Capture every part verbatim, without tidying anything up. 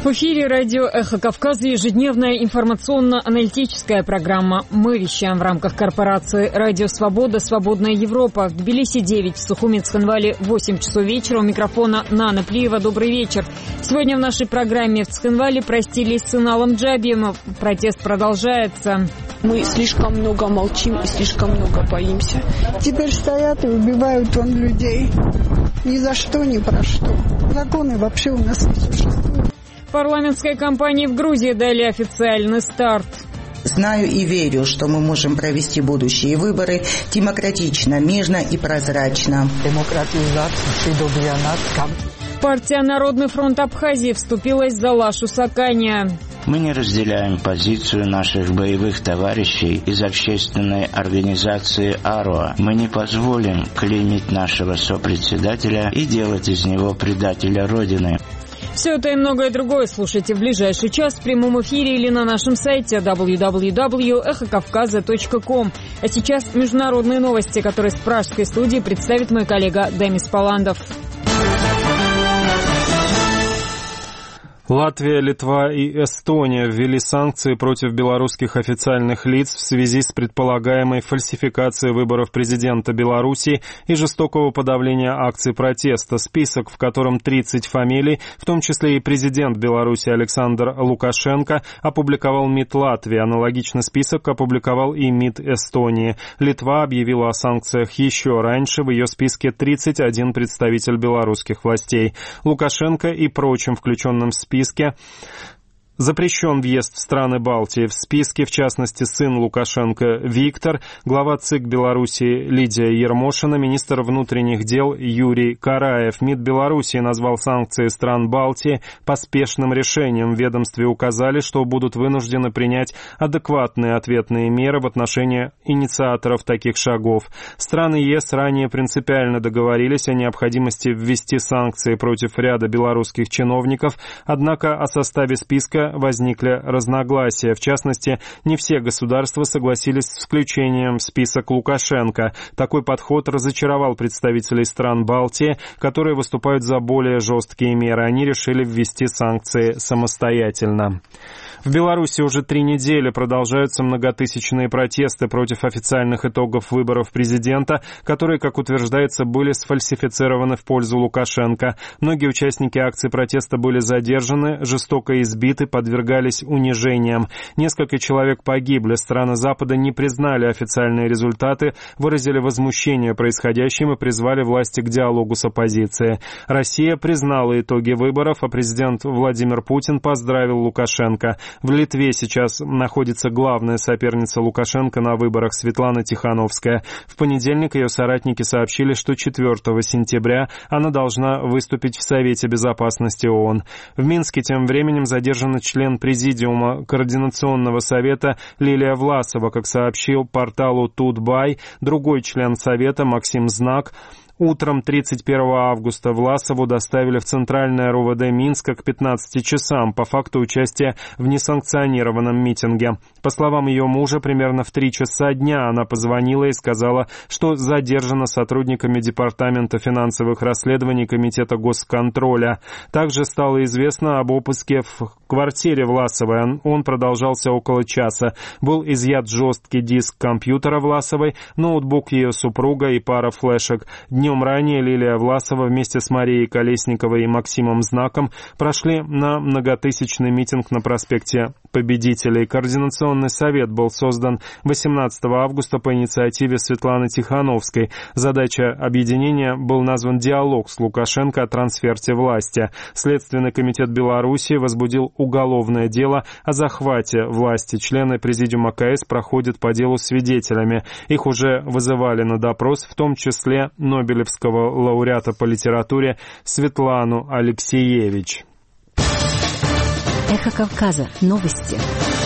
В эфире радио «Эхо Кавказа» ежедневная информационно-аналитическая программа. Мы вещаем в рамках корпорации «Радио Свобода. Свободная Европа». В Тбилиси девять, в Сухуми Цхинвале восемь часов вечера. У микрофона Нана Плиева. Добрый вечер. Сегодня в нашей программе в Цхинвале простились с Иналом Джабием. Протест продолжается. Мы слишком много молчим и слишком много боимся. Теперь стоят и убивают он людей. Ни за что, ни про что. Законы вообще у нас не существуют. Парламентской кампании в Грузии дали официальный старт. Знаю и верю, что мы можем провести будущие выборы демократично, мирно и прозрачно. Партия «Народный фронт Абхазии» вступилась за Лашу Сакания. Мы не разделяем позицию наших боевых товарищей из общественной организации «Аруа». Мы не позволим клеймить нашего сопредседателя и делать из него предателя Родины. Все это и многое другое слушайте в ближайший час в прямом эфире или на нашем сайте дабл ю дабл ю дабл ю точка эхо кавказа точка ком. А сейчас международные новости, которые с пражской студии представит мой коллега Демис Паландов. Латвия, Литва и Эстония ввели санкции против белорусских официальных лиц в связи с предполагаемой фальсификацией выборов президента Беларуси и жестокого подавления акций протеста. Список, в котором тридцать фамилий, в том числе и президент Беларуси Александр Лукашенко, опубликовал МИД Латвии. Аналогичный список опубликовал и МИД Эстонии. Литва объявила о санкциях еще раньше. В ее списке тридцать один представитель белорусских властей. Лукашенко и прочим включенным в список списке запрещен въезд в страны Балтии. В списке, в частности, сын Лукашенко Виктор, глава ЦИК Беларуси Лидия Ермошина, министр внутренних дел Юрий Караев. МИД Беларуси назвал санкции стран Балтии поспешным решением. В ведомстве указали, что будут вынуждены принять адекватные ответные меры в отношении инициаторов таких шагов. Страны ЕС ранее принципиально договорились о необходимости ввести санкции против ряда белорусских чиновников, однако о составе списка возникли разногласия. В частности, не все государства согласились с включением в список Лукашенко. Такой подход разочаровал представителей стран Балтии, которые выступают за более жесткие меры. Они решили ввести санкции самостоятельно. В Беларуси уже три недели продолжаются многотысячные протесты против официальных итогов выборов президента, которые, как утверждается, были сфальсифицированы в пользу Лукашенко. Многие участники акций протеста были задержаны, жестоко избиты, подвергались унижениям. Несколько человек погибли. Страны Запада не признали официальные результаты, выразили возмущение происходящим и призвали власти к диалогу с оппозицией. Россия признала итоги выборов, а президент Владимир Путин поздравил Лукашенко. В Литве сейчас находится главная соперница Лукашенко на выборах Светлана Тихановская. В понедельник ее соратники сообщили, что четвёртого сентября она должна выступить в Совете Безопасности ООН. В Минске тем временем задержан член Президиума Координационного совета Лилия Власова, как сообщил порталу Тутбай. Другой член Совета Максим Знак. Утром тридцать первого августа Власову доставили в Центральное РУВД Минска к пятнадцати часам по факту участия в несанкционированном митинге. По словам ее мужа, примерно в три часа дня она позвонила и сказала, что задержана сотрудниками Департамента финансовых расследований Комитета госконтроля. Также стало известно об обыске в квартире Власовой. Он продолжался около часа. Был изъят жесткий диск компьютера Власовой, ноутбук ее супруга и пара флешек. Днем ранее Лилия Власова вместе с Марией Колесниковой и Максимом Знаком прошли на многотысячный митинг на проспекте Победителей. Координационный совет был создан восемнадцатого августа по инициативе Светланы Тихановской. Задача объединения был назван «Диалог с Лукашенко о трансферте власти». Следственный комитет Беларуси возбудил уголовное дело о захвате власти. Члены президиума КС проходят по делу свидетелями. Их уже вызывали на допрос, в том числе Нобелевского лауреата по литературе Светлану Алексеевич. Эхо Кавказа. Новости.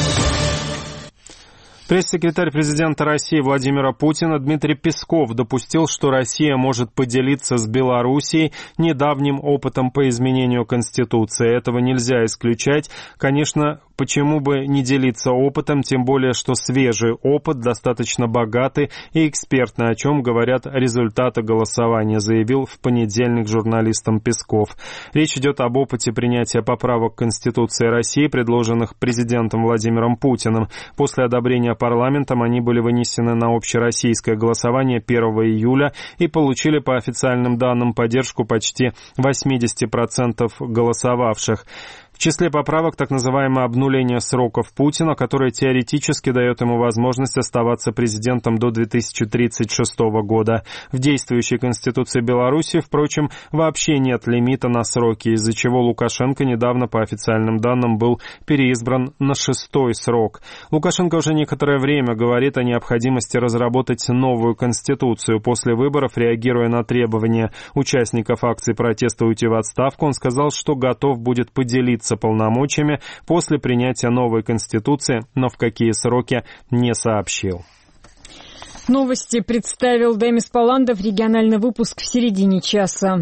Пресс-секретарь президента России Владимира Путина Дмитрий Песков допустил, что Россия может поделиться с Белоруссией недавним опытом по изменению Конституции. Этого нельзя исключать. Конечно, почему бы не делиться опытом, тем более, что свежий опыт достаточно богатый и экспертный, о чем говорят результаты голосования, заявил в понедельник журналистам Песков. Речь идет об опыте принятия поправок к Конституции России, предложенных президентом Владимиром Путиным. После одобрения парламентом они были вынесены на общероссийское голосование первого июля и получили по официальным данным поддержку почти восемьдесят процентов голосовавших. В числе поправок так называемое обнуление сроков Путина, которое теоретически дает ему возможность оставаться президентом до две тысячи тридцать шестого года. В действующей Конституции Беларуси, впрочем, вообще нет лимита на сроки, из-за чего Лукашенко недавно, по официальным данным, был переизбран на шестой срок. Лукашенко уже некоторое время говорит о необходимости разработать новую Конституцию. После выборов, реагируя на требования участников акций протеста уйти в отставку, он сказал, что готов будет поделиться полномочиями после принятия новой Конституции, но в какие сроки не сообщил. Новости представил Демис Паландов, региональный выпуск в середине часа.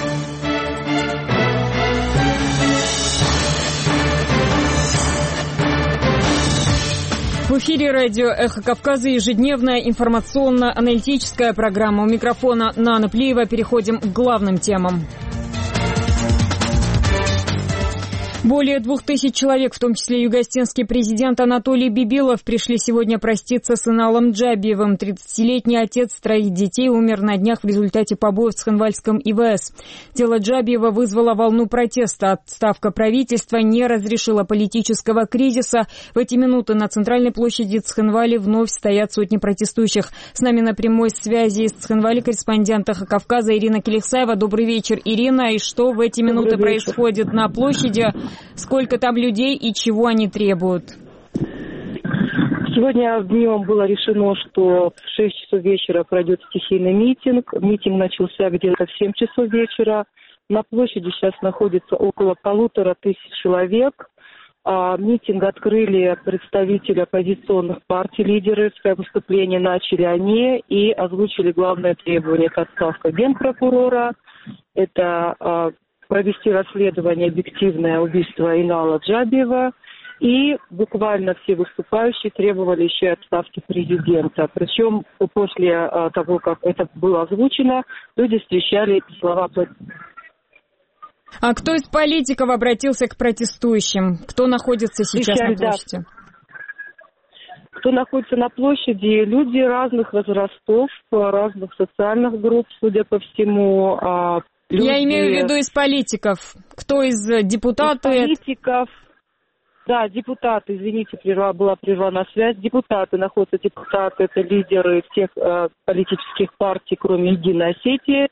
В эфире радио «Эхо Кавказа» ежедневная информационно-аналитическая программа. У микрофона Нана Плиева. Переходим к главным темам. Более двух тысяч человек, в том числе югостинский президент Анатолий Бибилов, пришли сегодня проститься с Иналом Джабиевым. тридцатилетний отец троих детей умер на днях в результате побоев в Цхинвальском И В С. Дело Джабиева вызвало волну протеста. Отставка правительства не разрешила политического кризиса. В эти минуты на центральной площади Цхинвали вновь стоят сотни протестующих. С нами на прямой связи из Цхинвали корреспондент «Эхо Кавказа» Ирина Келихсаева. Добрый вечер, Ирина. И что в эти минуты происходит на площади? Сколько там людей и чего они требуют? Сегодня днем было решено, что в шесть часов вечера пройдет стихийный митинг. Митинг начался где-то в семь часов вечера. На площади сейчас находится около полутора тысяч человек. А митинг открыли представители оппозиционных партий, лидеры. Свое выступление начали они и озвучили главное требование к отставке генпрокурора. Это провести расследование объективное убийства Инала Джабиева. И буквально все выступающие требовали еще и отставки президента. Причем после того, как это было озвучено, люди встречали эти слова. А кто из политиков обратился к протестующим? Кто находится сейчас Встречали, на площади? Да. Кто находится на площади? Люди разных возрастов, разных социальных групп, судя по всему. Люди... Я имею в виду из политиков. Кто из депутатов? Из политиков. Да, депутаты, извините, прерва, была прервана связь. Депутаты, находятся депутаты, это лидеры всех э, политических партий, кроме Единой Осетии.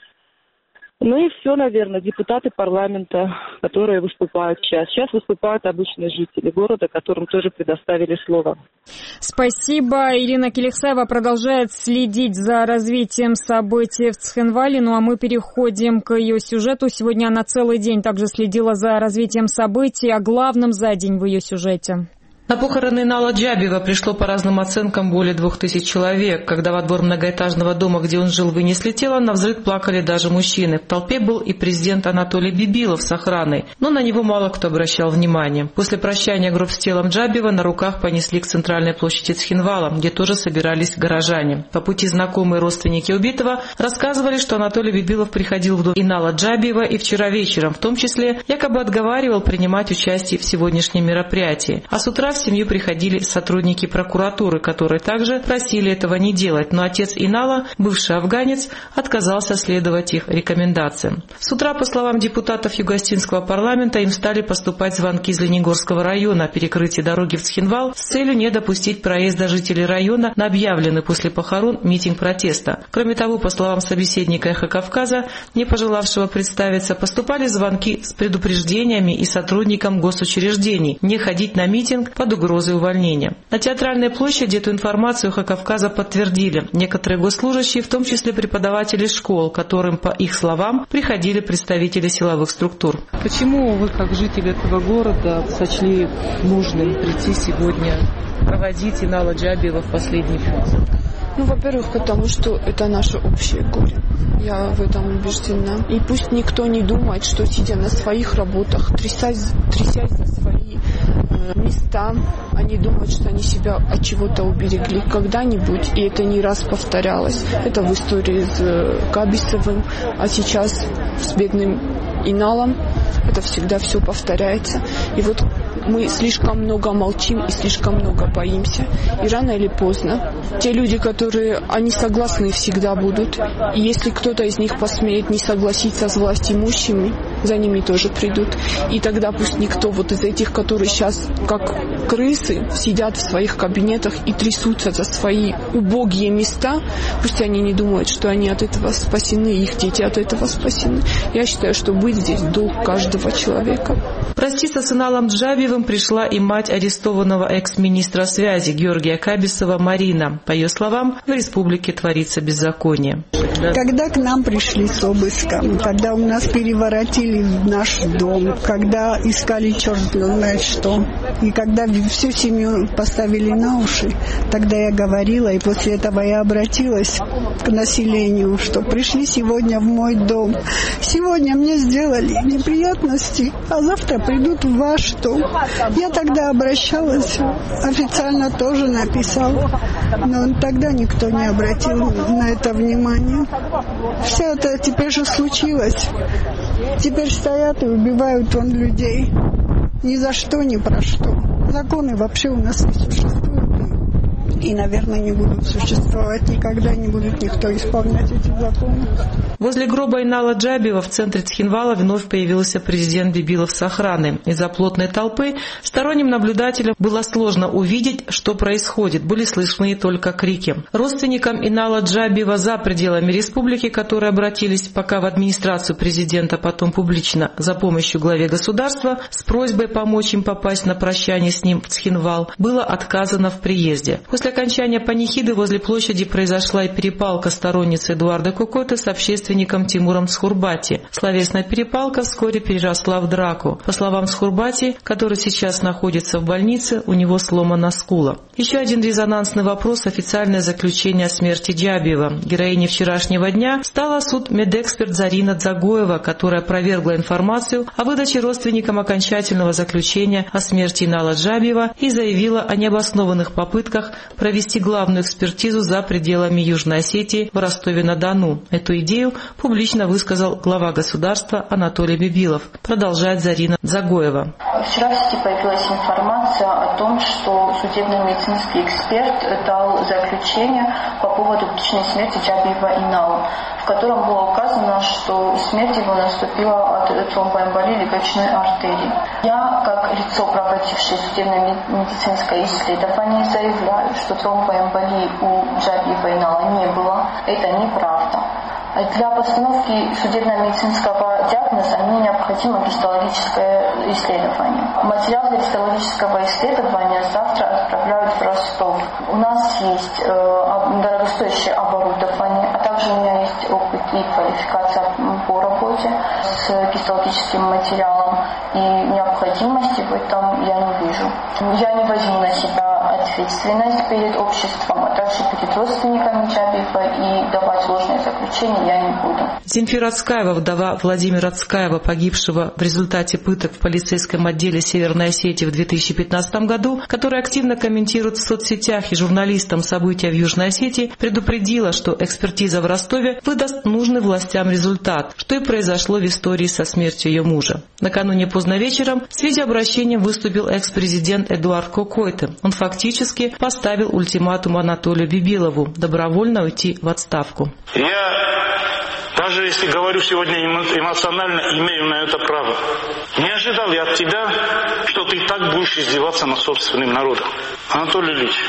Ну и все, наверное, депутаты парламента, которые выступают сейчас. Сейчас выступают обычные жители города, которым тоже предоставили слово. Спасибо. Ирина Келихсаева продолжает следить за развитием событий в Цхинвале. Ну а мы переходим к ее сюжету. Сегодня она целый день также следила за развитием событий. О главном за день в ее сюжете. На похороны Инала Джабиева пришло по разным оценкам более двух тысяч человек. Когда во двор многоэтажного дома, где он жил, вынесли тело, навзрыд плакали даже мужчины. В толпе был и президент Анатолий Бибилов с охраной, но на него мало кто обращал внимание. После прощания гроб с телом Джабиева на руках понесли к центральной площади Цхинвала, где тоже собирались горожане. По пути знакомые родственники убитого рассказывали, что Анатолий Бибилов приходил в дом Инала Джабиева и вчера вечером, в том числе якобы отговаривал принимать участие в сегодняшнем мероприятии. А с утра в семью приходили сотрудники прокуратуры, которые также просили этого не делать, но отец Инала, бывший афганец, отказался следовать их рекомендациям. С утра, по словам депутатов Югостинского парламента, им стали поступать звонки из Ленигорского района о перекрытии дороги в Цхинвал с целью не допустить проезда жителей района на объявленный после похорон митинг протеста. Кроме того, по словам собеседника «Эхо Кавказа», не пожелавшего представиться, поступали звонки с предупреждениями и сотрудникам госучреждений не ходить на митинг под угрозой увольнения. На Театральной площади эту информацию «Эхо Кавказа» подтвердили некоторые госслужащие, в том числе преподаватели школ, которым, по их словам, приходили представители силовых структур. Почему вы, как житель этого города, сочли нужным прийти сегодня проводить Инала Джабиева в последний путь? Ну, во-первых, потому что это наше общее горе. Я в этом убеждена. И пусть никто не думает, что, сидя на своих работах, трясясь, трясясь за свои э, места, они думают, что они себя от чего-то уберегли когда-нибудь, и это не раз повторялось. Это в истории с э, Кабисовым, а сейчас с бедным Иналом. Это всегда все повторяется. И вот мы слишком много молчим и слишком много боимся. И рано или поздно те люди, которые, они согласны всегда будут. И если кто-то из них посмеет не согласиться с властимущими, за ними тоже придут. И тогда пусть никто вот из этих, которые сейчас как крысы сидят в своих кабинетах и трясутся за свои убогие места, пусть они не думают, что они от этого спасены, их дети от этого спасены. Я считаю, что быть здесь долг каждого человека. Проститься с Иналом Джабиевым пришла и мать арестованного экс-министра связи Георгия Кабисова Марина. По ее словам, в республике творится беззаконие. Когда к нам пришли с обыском, когда у нас переворотили наш дом, когда искали черт знает что, и когда всю семью поставили на уши, тогда я говорила, и после этого я обратилась к населению, что пришли сегодня в мой дом. Сегодня мне сделали неприятности, а завтра придут в ваш дом. Я тогда обращалась, официально тоже написала, но тогда никто не обратил на это внимание. Все это теперь же случилось. Теперь стоят и убивают вон людей. Ни за что, ни про что. Законы вообще у нас не существуют. И, наверное, не будут существовать. Никогда не будет никто исполнять эти законы. Возле гроба Инала Джабиева в центре Цхинвала вновь появился президент Бибилов с охраной. Из-за плотной толпы сторонним наблюдателям было сложно увидеть, что происходит. Были слышны только крики. Родственникам Инала Джабиева за пределами республики, которые обратились пока в администрацию президента, потом публично за помощью главе государства с просьбой помочь им попасть на прощание с ним в Цхинвал, было отказано в приезде. После окончания панихиды возле площади произошла и перепалка сторонницы Эдуарда Кокойты с общественником Тимуром Схурбати. Словесная перепалка вскоре переросла в драку. По словам Схурбати, который сейчас находится в больнице, у него сломана скула. Еще один резонансный вопрос – официальное заключение о смерти Джабиева. Героиней вчерашнего дня стала судмедэксперт Зарина Дзагоева, которая опровергла информацию о выдаче родственникам окончательного заключения о смерти Инала Джабиева и заявила о необоснованных попытках провести главную экспертизу за пределами Южной Осетии в Ростове-на-Дону. Эту идею публично высказал глава государства Анатолий Бибилов. Продолжает Зарина Дзагоева. Вчера в сети появилась информация о том, что судебно-медицинский эксперт дал заключение по поводу причины смерти Джабиева Инала, в котором было указано, что смерть его наступила от тромбоэмболии легочной артерии. Я, как лицо, проводившее судебно-медицинское исследование, заявляю, что тромбоэмболии у Джабиева Инала не было. Это неправда. Для постановки судебно-медицинского диагноза мне необходимо гистологическое исследование. Материал для гистологического исследования завтра отправляют в Ростов. У нас есть э, дорогостоящее оборудование, а также у меня есть опыт и квалификация по работе с гистологическим материалом, и необходимости в этом я не вижу. Я не возьму на себя ответственность перед обществом, а также перед родственниками Джабиева, и давать ложное заключение я не буду. Земфира Ацкаева, вдова Владимира Ацкаева, погибшего в результате пыток в полицейском отделе Северной Осетии в две тысячи пятнадцатом году, которая активно комментирует в соцсетях и журналистам события в Южной Осетии, предупредила, что экспертиза в Ростове выдаст нужный властям результат, что и произошло в истории со смертью ее мужа. Накануне поздно вечером с видеообращением выступил экс-президент Эдуард Кокойты. Он фактически поставил ультиматум Анатолию Бибилову добровольно уйти в отставку. Я, даже если говорю сегодня эмоционально, имею на это право. Не ожидал я от тебя, что ты так будешь издеваться над собственным народом. Анатолий Ильич,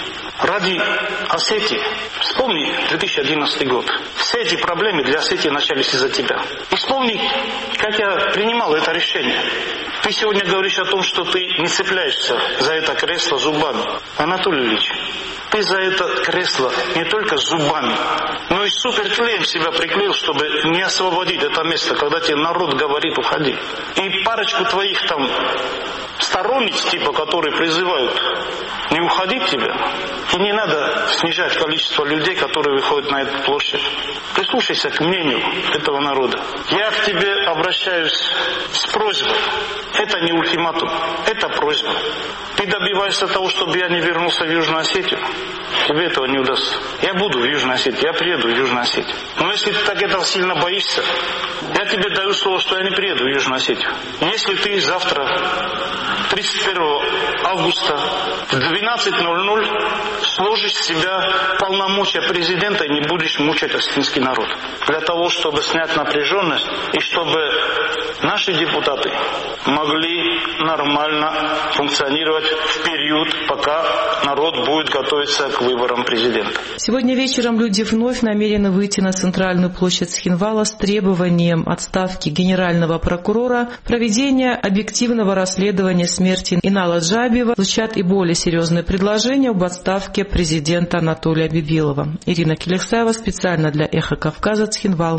ради Осетии, вспомни две тысячи одиннадцатый год. Все эти проблемы для Осетии начались из-за тебя. И вспомни, как я принимал это решение. Ты сегодня говоришь о том, что ты не цепляешься за это кресло зубами. Анатолий Ильич, ты за это кресло не только зубами, но и суперклеем себя приклеил, чтобы не освободить это место, когда тебе народ говорит «уходи». И парочку твоих там сторонниц, типа, которые призывают не уходить тебя, и не надо снижать количество людей, которые выходят на эту площадь. Прислушайся к мнению этого народа. Я к тебе обращаюсь с просьбой. Это не ультиматум, это просьба. Ты добиваешься того, чтобы я не вернулся в Южную Осетию? Тебе этого не удастся. Я буду в Южной Осетии, я приеду в Южную Осетию. Но если ты так этого сильно боишься, я тебе даю слово, что я не приеду в Южную Осетию. Если ты завтра, тридцать первого августа, в двенадцать ноль ноль сложишь с себя полномочия президента и не будешь мучать осетинский народ. Для того, чтобы снять напряженность и чтобы наши депутаты могли нормально функционировать в период, пока народ будет готовиться к выборам президента. Сегодня вечером люди вновь намерены выйти на центральную площадь Цхинвала с требованием отставки генерального прокурора, проведения объективного расследования смерти Инала Джабиева. Звучат и более серьезные предложения об отставке президента Анатолия Бибилова. Ирина Келексаева специально для «Эхо Кавказа», Цхинвал.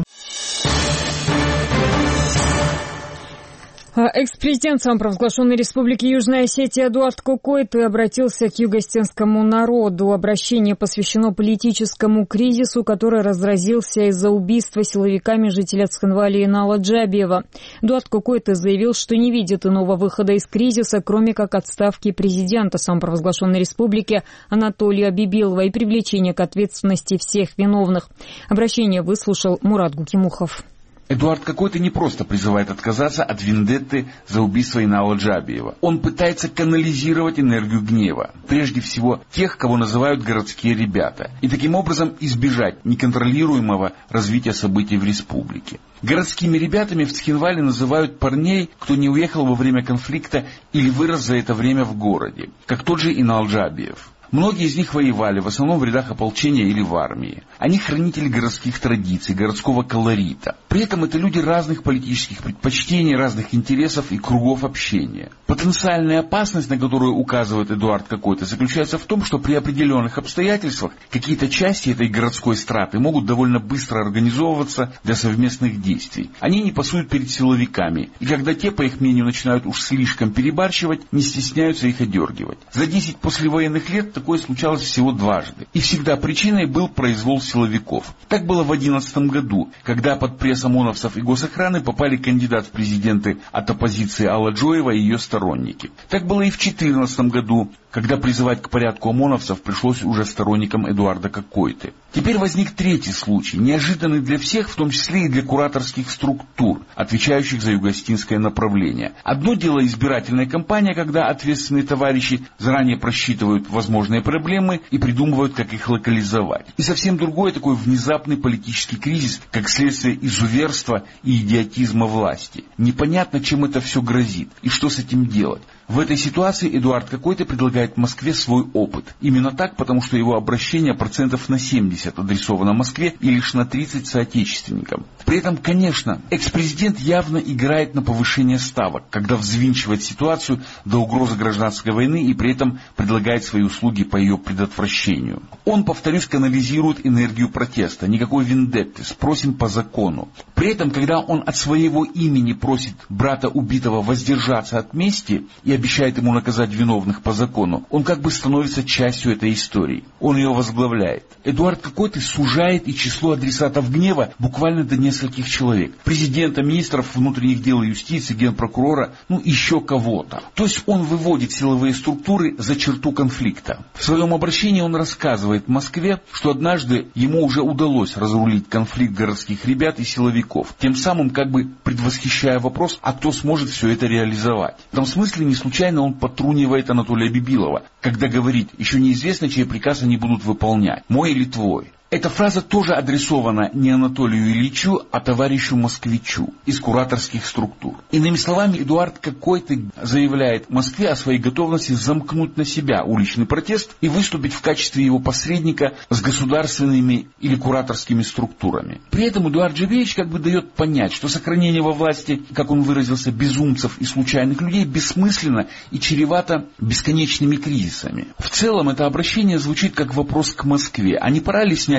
Экс-президент самопровозглашенной Республики Южная Осетия Эдуард Кокойты обратился к юго-осетинскому народу. Обращение посвящено политическому кризису, который разразился из-за убийства силовиками жителя Цхинвали Инала Джабиева. Эдуард Кокойты заявил, что не видит иного выхода из кризиса, кроме как отставки президента самопровозглашенной республики Анатолия Бибилова и привлечения к ответственности всех виновных. Обращение выслушал Мурат Гукимухов. Эдуард Кокойты не просто призывает отказаться от вендетты за убийство Инала Джабиева. Он пытается канализировать энергию гнева, прежде всего тех, кого называют городские ребята, и таким образом избежать неконтролируемого развития событий в республике. Городскими ребятами в Цхинвале называют парней, кто не уехал во время конфликта или вырос за это время в городе, как тот же Инал Джабиев. Многие из них воевали, в основном в рядах ополчения или в армии. Они хранители городских традиций, городского колорита. При этом это люди разных политических предпочтений, разных интересов и кругов общения. Потенциальная опасность, на которую указывает Эдуард Кокойты, заключается в том, что при определенных обстоятельствах какие-то части этой городской страты могут довольно быстро организовываться для совместных действий. Они не пасуют перед силовиками, и когда те, по их мнению, начинают уж слишком перебарщивать, не стесняются их одергивать. За десять послевоенных лет такое случалось всего дважды. И всегда причиной был произвол силовиков. Так было в две тысячи одиннадцатом году, когда под пресс ОМОНовцев и госохраны попали кандидат в президенты от оппозиции Алла Джоева и ее сторонники. Так было и в две тысячи четырнадцатом году, когда призывать к порядку ОМОНовцев пришлось уже сторонникам Эдуарда Кокойты. Теперь возник третий случай, неожиданный для всех, в том числе и для кураторских структур, отвечающих за юго-осетинское направление. Одно дело избирательная кампания, когда ответственные товарищи заранее просчитывают возможные проблемы и придумывают, как их локализовать. И совсем другое такой внезапный политический кризис, как следствие изуверства и идиотизма власти. Непонятно, чем это все грозит и что с этим делать. В этой ситуации Эдуард Кокойты предлагает Москве свой опыт. Именно так, потому что его обращение процентов на семьдесят адресовано Москве и лишь на тридцать соотечественникам. При этом, конечно, экс-президент явно играет на повышение ставок, когда взвинчивает ситуацию до угрозы гражданской войны и при этом предлагает свои услуги по ее предотвращению. Он, повторюсь, канализирует энергию протеста. Никакой вендетты, спросим по закону. При этом, когда он от своего имени просит брата убитого воздержаться от мести и обещает ему наказать виновных по закону, он как бы становится частью этой истории. Он ее возглавляет. Эдуард Кокойты сужает и число адресатов гнева буквально до нескольких человек. Президента, министров внутренних дел и юстиции, генпрокурора, ну еще кого-то. То есть он выводит силовые структуры за черту конфликта. В своем обращении он рассказывает Москве, что однажды ему уже удалось разрулить конфликт городских ребят и силовиков, тем самым как бы предвосхищая вопрос, а кто сможет все это реализовать. В этом смысле не случайно он потрунивает Анатолия Бибилова, когда говорит, еще неизвестно, чей приказ они будут выполнять, мой или твой. Эта фраза тоже адресована не Анатолию Ильичу, а товарищу Москвичу из кураторских структур. Иными словами, Эдуард Кокойты заявляет Москве о своей готовности замкнуть на себя уличный протест и выступить в качестве его посредника с государственными или кураторскими структурами. При этом Эдуард Джабиевич как бы дает понять, что сохранение во власти, как он выразился, безумцев и случайных людей бессмысленно и чревато бесконечными кризисами. В целом это обращение звучит как вопрос к Москве. А не пора ли снять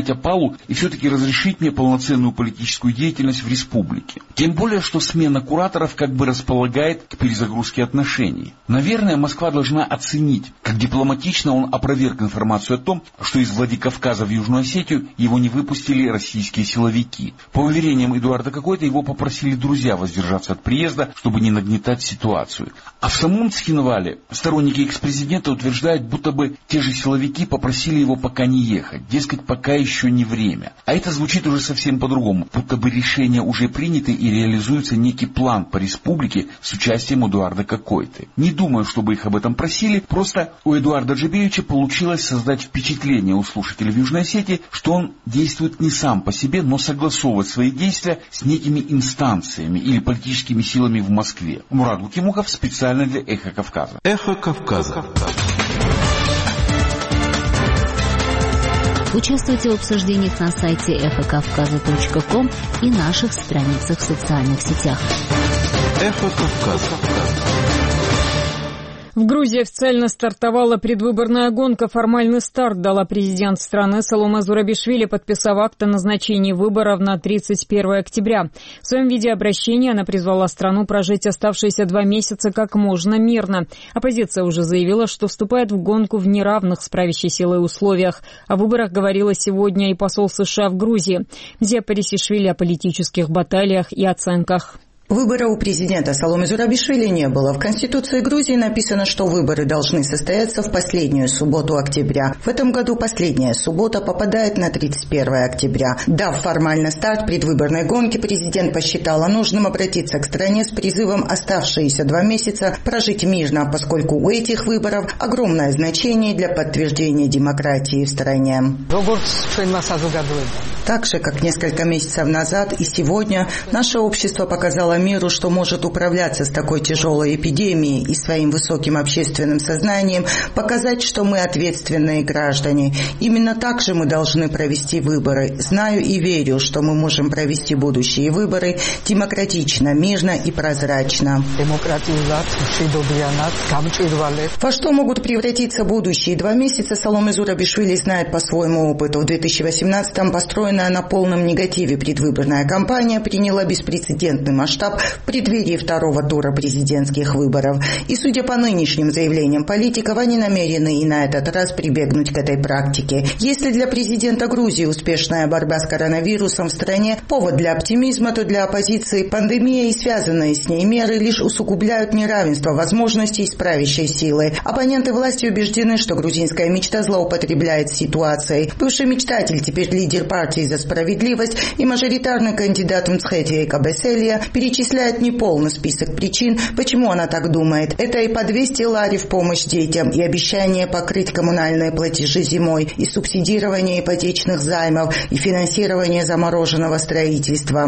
снять опалу и все-таки разрешить мне полноценную политическую деятельность в республике. Тем более, что смена кураторов как бы располагает к перезагрузке отношений. Наверное, Москва должна оценить, как дипломатично он опроверг информацию о том, что из Владикавказа в Южную Осетию его не выпустили российские силовики. По уверениям Эдуарда Какойта, его попросили друзья воздержаться от приезда, чтобы не нагнетать ситуацию. А в самом Цхинвале сторонники экс-президента утверждают, будто бы те же силовики попросили его пока не ехать. Дескать, пока еще не время. А это звучит уже совсем по-другому. Будто бы решения уже приняты и реализуется некий план по республике с участием Эдуарда Какойты. Не думаю, чтобы их об этом просили, просто у Эдуарда Джабеевича получилось создать впечатление у слушателей в Южной Осетии, что он действует не сам по себе, но согласовывает свои действия с некими инстанциями или политическими силами в Москве. Мурат Гукимухов специально для «Эхо Кавказа». «Эхо Кавказа». Участвуйте в обсуждениях на сайте эхо кавказа точка ком и наших страницах в социальных сетях. «Эхо Кавказа». В Грузии официально стартовала предвыборная гонка. Формальный старт дала президент страны Саломе Зурабишвили, подписав акт о назначении выборов на тридцать первое октября. В своем видеообращении она призвала страну прожить оставшиеся два месяца как можно мирно. Оппозиция уже заявила, что вступает в гонку в неравных с правящей силой условиях. О выборах говорила сегодня и посол США в Грузии, где Парисишвили о политических баталиях и оценках. Выбора у президента Саломе Зурабишвили не было. В Конституции Грузии написано, что выборы должны состояться в последнюю субботу октября. В этом году последняя суббота попадает на тридцать первое октября. Дав формально старт предвыборной гонки, президент посчитала нужным обратиться к стране с призывом оставшиеся два месяца прожить мирно, поскольку у этих выборов огромное значение для подтверждения демократии в стране. Так же, как несколько месяцев назад и сегодня, наше общество показало миру, что может управляться с такой тяжелой эпидемией и своим высоким общественным сознанием, показать, что мы ответственные граждане. Именно так же мы должны провести выборы. Знаю и верю, что мы можем провести будущие выборы демократично, мирно и прозрачно. Во что могут превратиться будущие два месяца, Саломе Зурабишвили знает по своему опыту. В две тысячи восемнадцатом построенная на полном негативе предвыборная кампания приняла беспрецедентный масштаб в преддверии второго тура президентских выборов. И, судя по нынешним заявлениям политиков, они намерены и на этот раз прибегнуть к этой практике. Если для президента Грузии успешная борьба с коронавирусом в стране повод для оптимизма, то для оппозиции пандемия и связанные с ней меры лишь усугубляют неравенство возможностей с правящей силой. Оппоненты власти убеждены, что грузинская мечта злоупотребляет ситуацией. Бывший мечтатель, теперь лидер партии «За справедливость» и мажоритарный кандидат Мцхетия Кабеселия перечисляет неполный список причин, почему она так думает. Это и по двести лари в помощь детям, и обещание покрыть коммунальные платежи зимой, и субсидирование ипотечных займов, и финансирование замороженного строительства.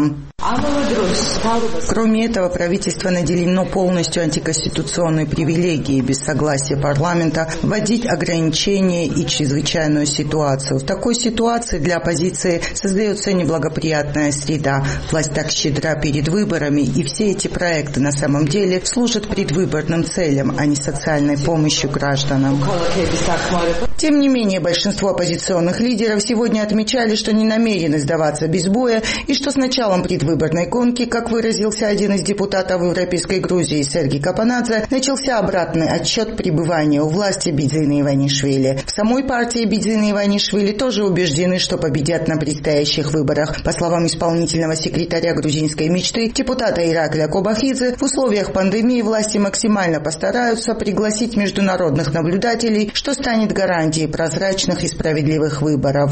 Кроме этого, правительство наделено полностью антиконституционной привилегией без согласия парламента вводить ограничения и чрезвычайную ситуацию. В такой ситуации для оппозиции создается неблагоприятная среда. Власть так щедра перед выборами, и все эти проекты на самом деле служат предвыборным целям, а не социальной помощью гражданам. Тем не менее, большинство оппозиционных лидеров сегодня отмечали, что не намерены сдаваться без боя, и что с началом предвыборной гонки, как выразился один из депутатов Европейской Грузии Сергей Капанадзе, начался обратный отсчет пребывания у власти Бидзины Иванишвили. В самой партии Бидзины Иванишвили тоже убеждены, что победят на предстоящих выборах. По словам исполнительного секретаря грузинской мечты, депутата Ираклия Кобахидзе, в условиях пандемии власти максимально постараются пригласить международных наблюдателей, что станет гарантией прозрачных и справедливых выборов.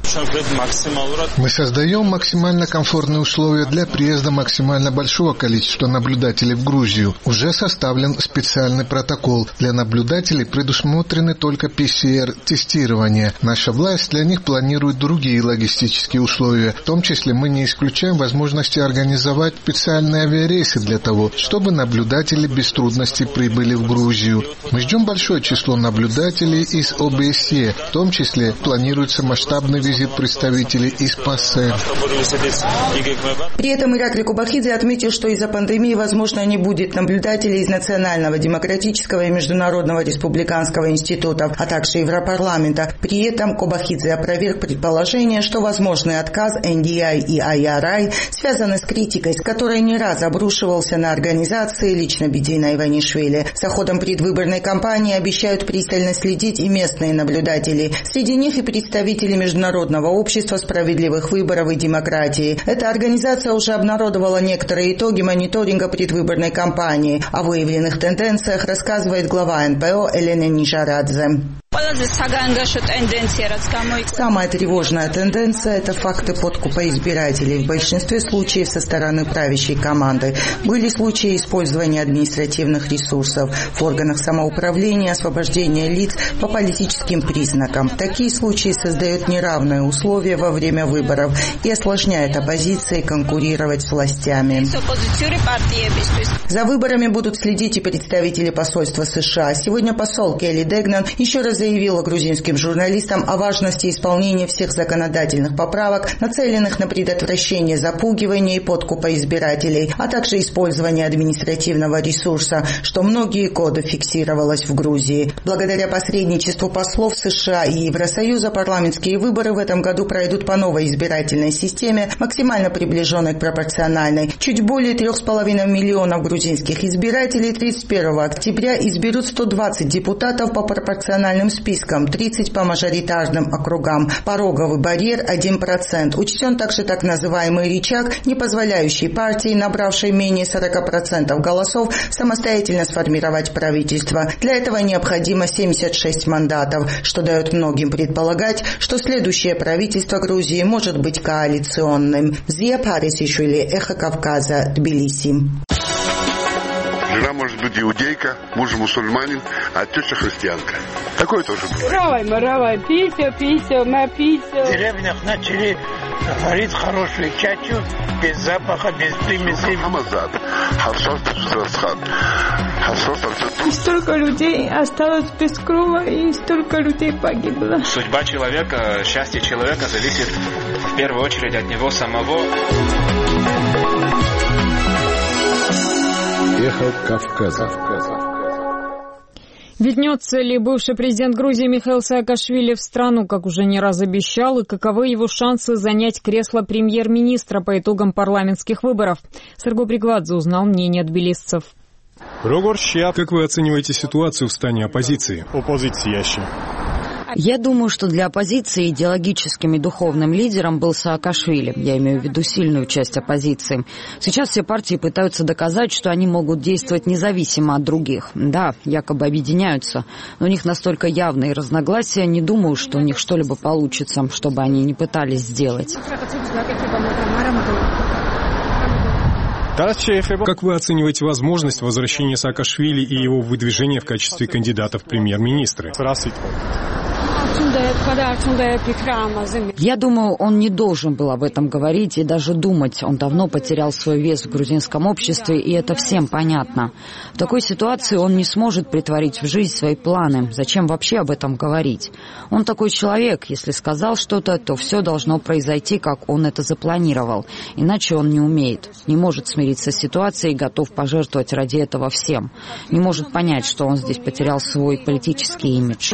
Мы создаем максимально комфортные условия для приезда максимально большого количества наблюдателей в Грузию. Уже составлен специальный протокол. Для наблюдателей предусмотрены только пи си ар-тестирование. Наша власть для них планирует другие логистические условия. В том числе мы не исключаем возможности организовать специальные авиарейсы для того, чтобы наблюдатели без трудностей прибыли в Грузию. Мы ждем большое число наблюдателей из о бэ эс е. В том числе планируется масштабный визит визит представителей из ПАСЕ. При этом Ираклий Кубахидзе отметил, что из-за пандемии, возможно, не будет наблюдателей из Национального демократического и Международного республиканского институтов, а также Европарламента. При этом Кубахидзе опроверг предположение, что возможный отказ эн ди ай и ай ар ай связаны с критикой, с которой не раз обрушивался на организации лично Бедина Иванишвили. За ходом предвыборной кампании обещают пристально следить и местные наблюдатели. Среди них и представители Международного общества справедливых выборов и демократии. Эта организация уже обнародовала некоторые итоги мониторинга предвыборной кампании. О выявленных тенденциях рассказывает глава эн пэ о Елена Нижарадзе. Самая тревожная тенденция – это факты подкупа избирателей, в большинстве случаев со стороны правящей команды. Были случаи использования административных ресурсов в органах самоуправления, освобождения лиц по политическим признакам. Такие случаи создают неравные условия во время выборов и осложняют оппозиции конкурировать с властями. За выборами будут следить и представители посольства США. Сегодня посол Келли Дегнан еще раз заявила грузинским журналистам о важности исполнения всех законодательных поправок, нацеленных на предотвращение запугивания и подкупа избирателей, а также использования административного ресурса, что многие годы фиксировалось в Грузии. Благодаря посредничеству послов США и Евросоюза парламентские выборы в этом году пройдут по новой избирательной системе, максимально приближенной к пропорциональной. Чуть более трех с половиной миллионов грузинских избирателей тридцать первого октября изберут сто двадцать депутатов по пропорциональным спискам, тридцать по мажоритарным округам. Пороговый барьер один процент. Учтен также так называемый рычаг, не позволяющий партии, набравшей менее сорок процентов голосов, самостоятельно сформировать правительство. Для этого необходимо семьдесят шесть мандатов, что дает многим предполагать, что следующее правительство Грузии может быть коалиционным. Зия Парисишвили, Эхо Кавказа, Тбилиси. Жена может быть иудейка, муж мусульманин, а теща христианка. Такое тоже бывает. Равай, маравай, пися, пися, на пися. В деревнях начали варить хорошую чачу, без запаха, без примесей. И столько людей осталось без крова, и столько людей погибло. Судьба человека, счастье человека зависит в первую очередь от него самого. Эхо Кавказа. Вернется ли бывший президент Грузии Михаил Саакашвили в страну, как уже не раз обещал, и каковы его шансы занять кресло премьер-министра по итогам парламентских выборов? Сергей Пригладзе узнал мнение тбилисцев. Как вы оцениваете ситуацию в стане оппозиции? Я думаю, что для оппозиции идеологическим и духовным лидером был Саакашвили. Я имею в виду сильную часть оппозиции. Сейчас все партии пытаются доказать, что они могут действовать независимо от других. Да, якобы объединяются, но у них настолько явные разногласия, не думаю, что у них что-либо получится, что бы они ни пытались сделать. Как вы оцениваете возможность возвращения Саакашвили и его выдвижения в качестве кандидата в премьер-министры? Я думаю, он не должен был об этом говорить и даже думать. Он давно потерял свой вес в грузинском обществе, и это всем понятно. В такой ситуации он не сможет претворить в жизнь свои планы. Зачем вообще об этом говорить? Он такой человек. Если сказал что-то, то все должно произойти, как он это запланировал. Иначе он не умеет. Не может смириться с ситуацией и готов пожертвовать ради этого всем. Не может понять, что он здесь потерял свой политический имидж.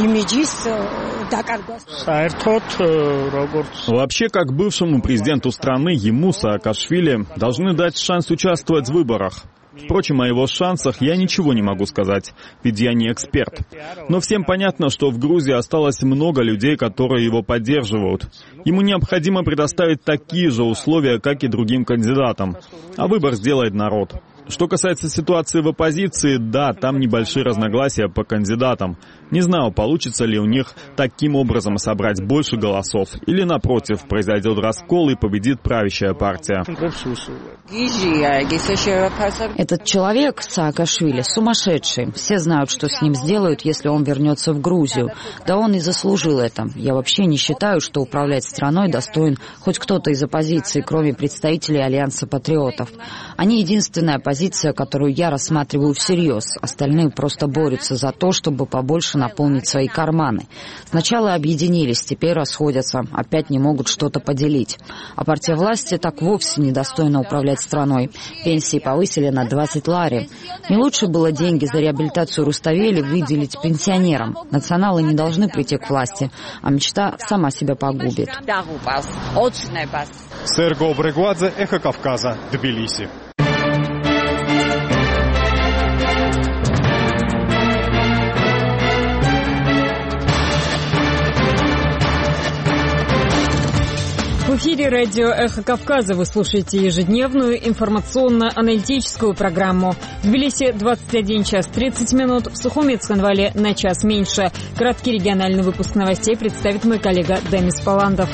Вообще, как бывшему президенту страны, ему, Саакашвили, должны дать шанс участвовать в выборах. Впрочем, о его шансах я ничего не могу сказать, ведь я не эксперт. Но всем понятно, что в Грузии осталось много людей, которые его поддерживают. Ему необходимо предоставить такие же условия, как и другим кандидатам. А выбор сделает народ. Что касается ситуации в оппозиции, да, там небольшие разногласия по кандидатам. Не знаю, получится ли у них таким образом собрать больше голосов, или, напротив, произойдет раскол и победит правящая партия. Этот человек, Саакашвили, сумасшедший. Все знают, что с ним сделают, если он вернется в Грузию. Да он и заслужил это. Я вообще не считаю, что управлять страной достоин хоть кто-то из оппозиции, кроме представителей Альянса патриотов. Они единственная оппозиция, позиция, которую я рассматриваю всерьез. Остальные просто борются за то, чтобы побольше наполнить свои карманы. Сначала объединились, теперь расходятся, опять не могут что-то поделить. А партия власти так вовсе недостойна управлять страной. Пенсии повысили на двадцать лари. Не лучше было деньги за реабилитацию Руставели выделить пенсионерам. Националы не должны прийти к власти, а мечта сама себя погубит. Серго Брегуадзе, Эхо Кавказа, Тбилиси. В эфире радио «Эхо Кавказа». Вы слушаете ежедневную информационно-аналитическую программу. В Тбилиси двадцать один час тридцать минут, в Сухуми и Цхинвале на час меньше. Краткий региональный выпуск новостей представит мой коллега Демис Паландов.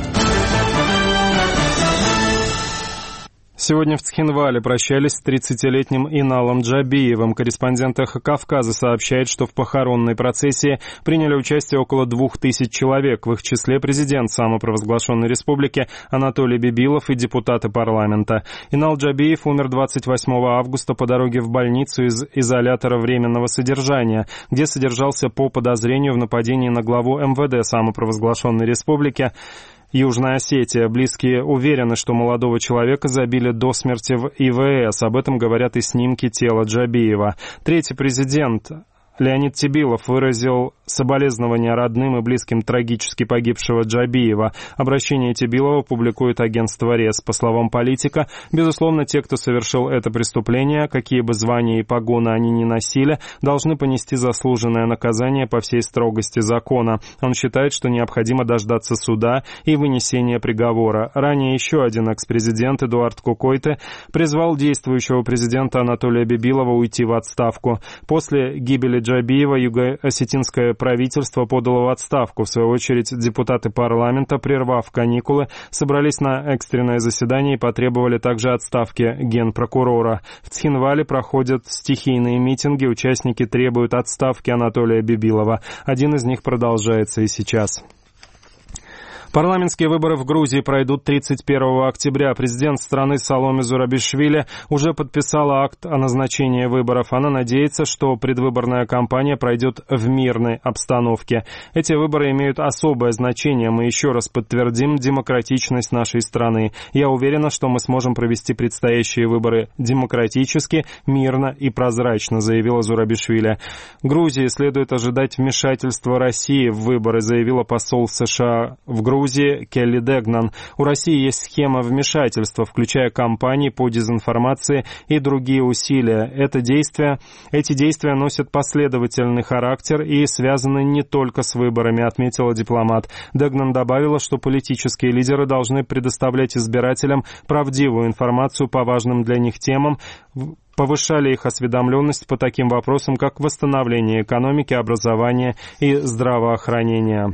Сегодня в Цхинвале прощались с тридцатилетним Иналом Джабиевым. Корреспондент «Эхо Кавказа» сообщает, что в похоронной процессии приняли участие около двух тысяч человек, в их числе президент самопровозглашенной республики Анатолий Бибилов и депутаты парламента. Инал Джабиев умер двадцать восьмого августа по дороге в больницу из изолятора временного содержания, где содержался по подозрению в нападении на главу эм вэ дэ самопровозглашенной республики Южная Осетия. Близкие уверены, что молодого человека забили до смерти в и вэ эс. Об этом говорят и снимки тела Джабиева. Третий президент Леонид Тебилов выразил соболезнования родным и близким трагически погибшего Джабиева. Обращение Тебилова публикует агентство РЕС. По словам политика, безусловно, те, кто совершил это преступление, какие бы звания и погоны они ни носили, должны понести заслуженное наказание по всей строгости закона. Он считает, что необходимо дождаться суда и вынесения приговора. Ранее еще один экс-президент Эдуард Кукойте призвал действующего президента Анатолия Бибилова уйти в отставку. После гибели Джабиева юго-осетинское правительство подало в отставку. В свою очередь, депутаты парламента, прервав каникулы, собрались на экстренное заседание и потребовали также отставки генпрокурора. В Цхинвале проходят стихийные митинги, участники требуют отставки Анатолия Бибилова. Один из них продолжается и сейчас. Парламентские выборы в Грузии пройдут тридцать первого октября. Президент страны Саломе Зурабишвили уже подписала акт о назначении выборов. Она надеется, что предвыборная кампания пройдет в мирной обстановке. Эти выборы имеют особое значение. Мы еще раз подтвердим демократичность нашей страны. Я уверена, что мы сможем провести предстоящие выборы демократически, мирно и прозрачно, заявила Зурабишвили. Грузии следует ожидать вмешательства России в выборы, заявила посол США в Грузии Келли Дегнан. У России есть схема вмешательства, включая кампании по дезинформации и другие усилия. Это действия, эти действия носят последовательный характер и связаны не только с выборами, отметила дипломат. Дегнан добавила, что политические лидеры должны предоставлять избирателям правдивую информацию по важным для них темам, повышали их осведомленность по таким вопросам, как восстановление экономики, образования и здравоохранения.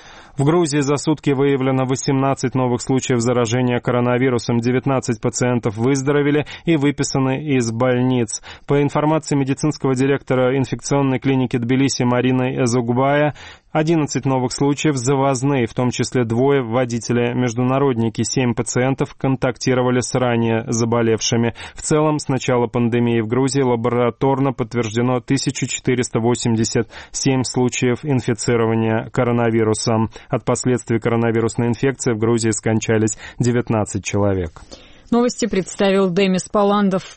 В Грузии за сутки выявлено восемнадцать новых случаев заражения коронавирусом. девятнадцать пациентов выздоровели и выписаны из больниц. По информации медицинского директора инфекционной клиники Тбилиси Марины Эзугбая, одиннадцать новых случаев завозные, в том числе двое водители-международники. Семь пациентов контактировали с ранее заболевшими. В целом, с начала пандемии в Грузии лабораторно подтверждено тысяча четыреста восемьдесят семь случаев инфицирования коронавирусом. От последствий коронавирусной инфекции в Грузии скончались девятнадцать человек. Новости представил Демис Паландов.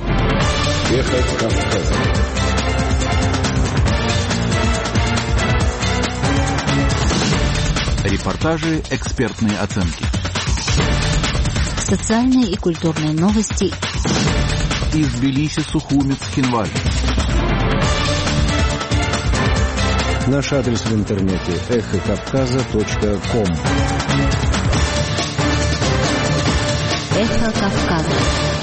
Эхо Кавказа. Репортажи, экспертные оценки. Социальные и культурные новости. Из Тбилиси, Сухуми, Цхинвале. Наш адрес в интернете эхо кавказа точка ком. Эхо Кавказа.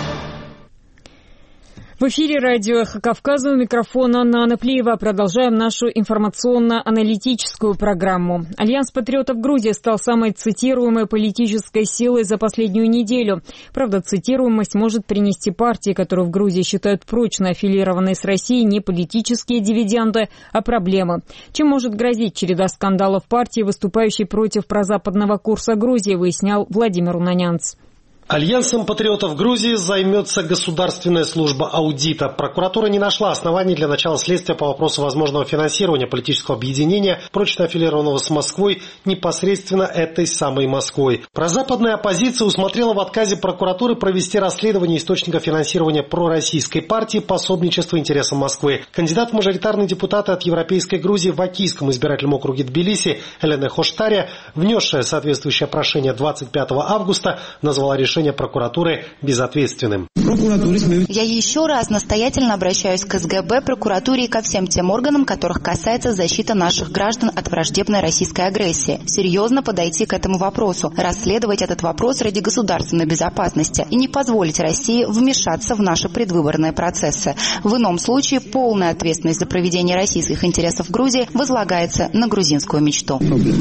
В эфире радио «Эхо Кавказа», у микрофона Нана Плиева. Продолжаем нашу информационно-аналитическую программу. Альянс патриотов Грузии стал самой цитируемой политической силой за последнюю неделю. Правда, цитируемость может принести партии, которую в Грузии считают прочно аффилированной с Россией, не политические дивиденды, а проблемы. Чем может грозить череда скандалов партии, выступающей против прозападного курса Грузии, выяснял Владимир Унанянц. Альянсом патриотов Грузии займется Государственная служба аудита. Прокуратура не нашла оснований для начала следствия по вопросу возможного финансирования политического объединения, прочно аффилированного с Москвой, непосредственно этой самой Москвой. Прозападная оппозиция усмотрела в отказе прокуратуры провести расследование источника финансирования пророссийской партии пособничества интересам Москвы. Кандидат в мажоритарные депутаты от Европейской Грузии в Акийском избирательном округе Тбилиси Элена Хоштаря, внесшая соответствующее прошение двадцать пятого августа, назвала решение прокуратуры безответственным. Я еще раз настоятельно обращаюсь к СГБ, прокуратуре и ко всем тем органам, которых касается защита наших граждан от враждебной российской агрессии. Серьезно подойти к этому вопросу, расследовать этот вопрос ради государственной безопасности и не позволить России вмешаться в наши предвыборные процессы. В ином случае полная ответственность за проведение российских интересов в Грузии возлагается на грузинскую мечту.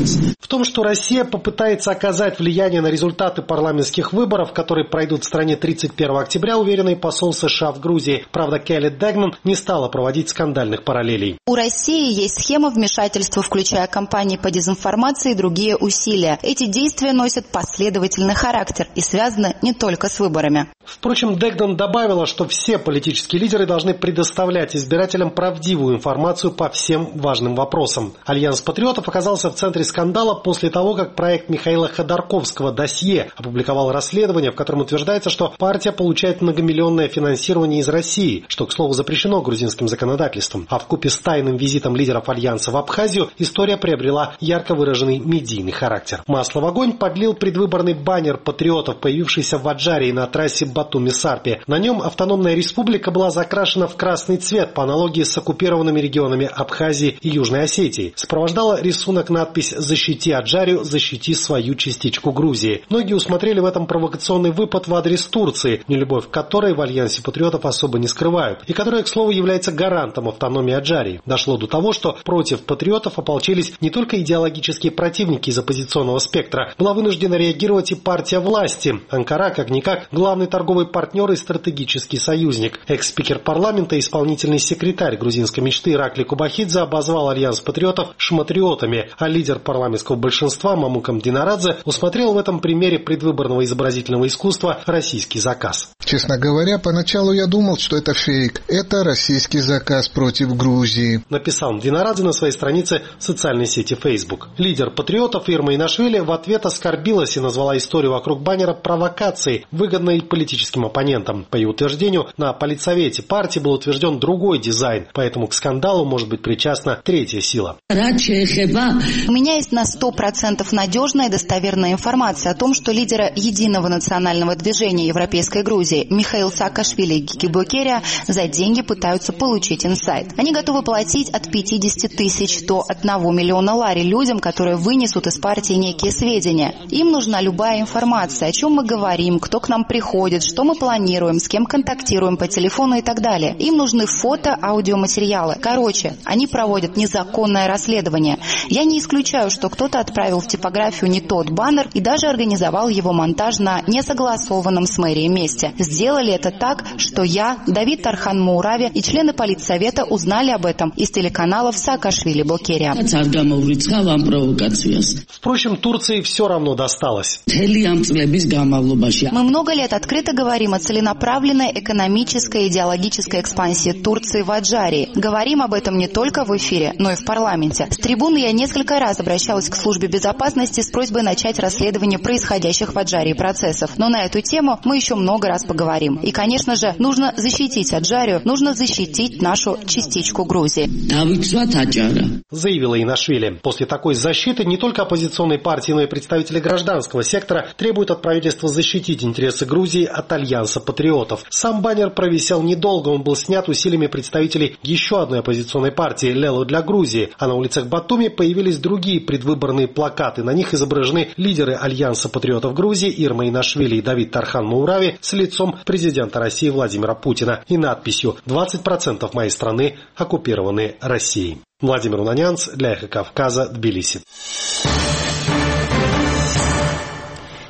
В том, что Россия попытается оказать влияние на результаты парламентских выборов, которые пройдут в стране тридцать первого октября, уверенный посол США в Грузии. Правда, Келли Дегман не стала проводить скандальных параллелей. У России есть схема вмешательства, включая кампании по дезинформации и другие усилия. Эти действия носят последовательный характер и связаны не только с выборами. Впрочем, Дегман добавила, что все политические лидеры должны предоставлять избирателям правдивую информацию по всем важным вопросам. Альянс патриотов оказался в центре скандала после того, как проект Михаила Ходорковского «Досье» опубликовал расследование, в котором утверждается, что партия получает многомиллионное финансирование из России, что, к слову, запрещено грузинским законодательством. А вкупе с тайным визитом лидеров Альянса в Абхазию история приобрела ярко выраженный медийный характер. Масло в огонь подлил предвыборный баннер патриотов, появившийся в Аджарии на трассе Батуми-Сарпи. На нем автономная республика была закрашена в красный цвет по аналогии с оккупированными регионами Абхазии и Южной Осетии. Сопровождала рисунок надпись «Защити Аджарию, защити свою частичку Грузии». Многие усмотрели в этом провокационный выпад в адрес Турции, нелюбовь к которой в Альянсе патриотов особо не скрывают, и которая, к слову, является гарантом автономии Аджарии. Дошло до того, что против патриотов ополчились не только идеологические противники из оппозиционного спектра, была вынуждена реагировать и партия власти. Анкара, как-никак, главный торговый партнер и стратегический союзник. Экс-спикер парламента и исполнительный секретарь грузинской мечты Иракли Кубахидзе обозвал Альянс патриотов шматриотами, а лидер парламентского большинства Мамукам Динарадзе усмотрел в этом примере предвыборного изобразительного искусства российский заказ. Честно говоря, поначалу я думал, что это фейк. Это российский заказ против Грузии, написал Динарадзе на своей странице в социальной сети Facebook. Лидер патриотов Ирма Инашвили в ответ оскорбилась и назвала историю вокруг баннера провокацией, выгодной политическим оппонентам. По ее утверждению, на политсовете партии был утвержден другой дизайн, поэтому к скандалу может быть причастна третья сила. У меня есть на сто процентов надежная и достоверная информация о том, что лидера Единого национального движения Европейской Грузии Михаил Саакашвили и Геги Бокерия за деньги пытаются получить инсайт. Они готовы платить от пятидесяти тысяч до одного миллиона лари людям, которые вынесут из партии некие сведения. Им нужна любая информация, о чем мы говорим, кто к нам приходит, что мы планируем, с кем контактируем по телефону и так далее. Им нужны фото, аудиоматериалы. Короче, они проводят незаконное расследование. Я не исключаю, что кто-то отправил в типографию не тот баннер и даже организовал его монтаж на несогласованном с мэрией месте. Сделали это так, что я, Давид Тархан Мурави и члены политсовета узнали об этом из телеканалов Саакашвили Бокерия. Впрочем, Турции все равно досталось. Мы много лет открыто говорим о целенаправленной экономической и идеологической экспансии Турции в Аджарии. Говорим об этом не только в эфире, но и в парламенте. С трибуны я несколько раз обращалась к службе безопасности с просьбой начать расследование происходящих в Аджарии процессов. Но на эту тему мы еще много раз поговорим. И, конечно же, нужно защитить Аджарию, нужно защитить нашу частичку Грузии. Заявила Инашвили. После такой защиты не только оппозиционные партии, но и представители гражданского сектора требуют от правительства защитить интересы Грузии от Альянса патриотов. Сам баннер провисел недолго, он был снят усилиями представителей еще одной оппозиционной партии «Лело для Грузии», а на улицах Батуми появились другие предвыборные плакаты. На них изображены лидеры Альянса патриотов Грузии Ирма Инашвили и Давид Тархан Мурави с лицом президента России Владимира Путина и надписью «двадцать процентов моей страны оккупированы Россией». Владимир Унанянц для Эхо Кавказа, Тбилиси.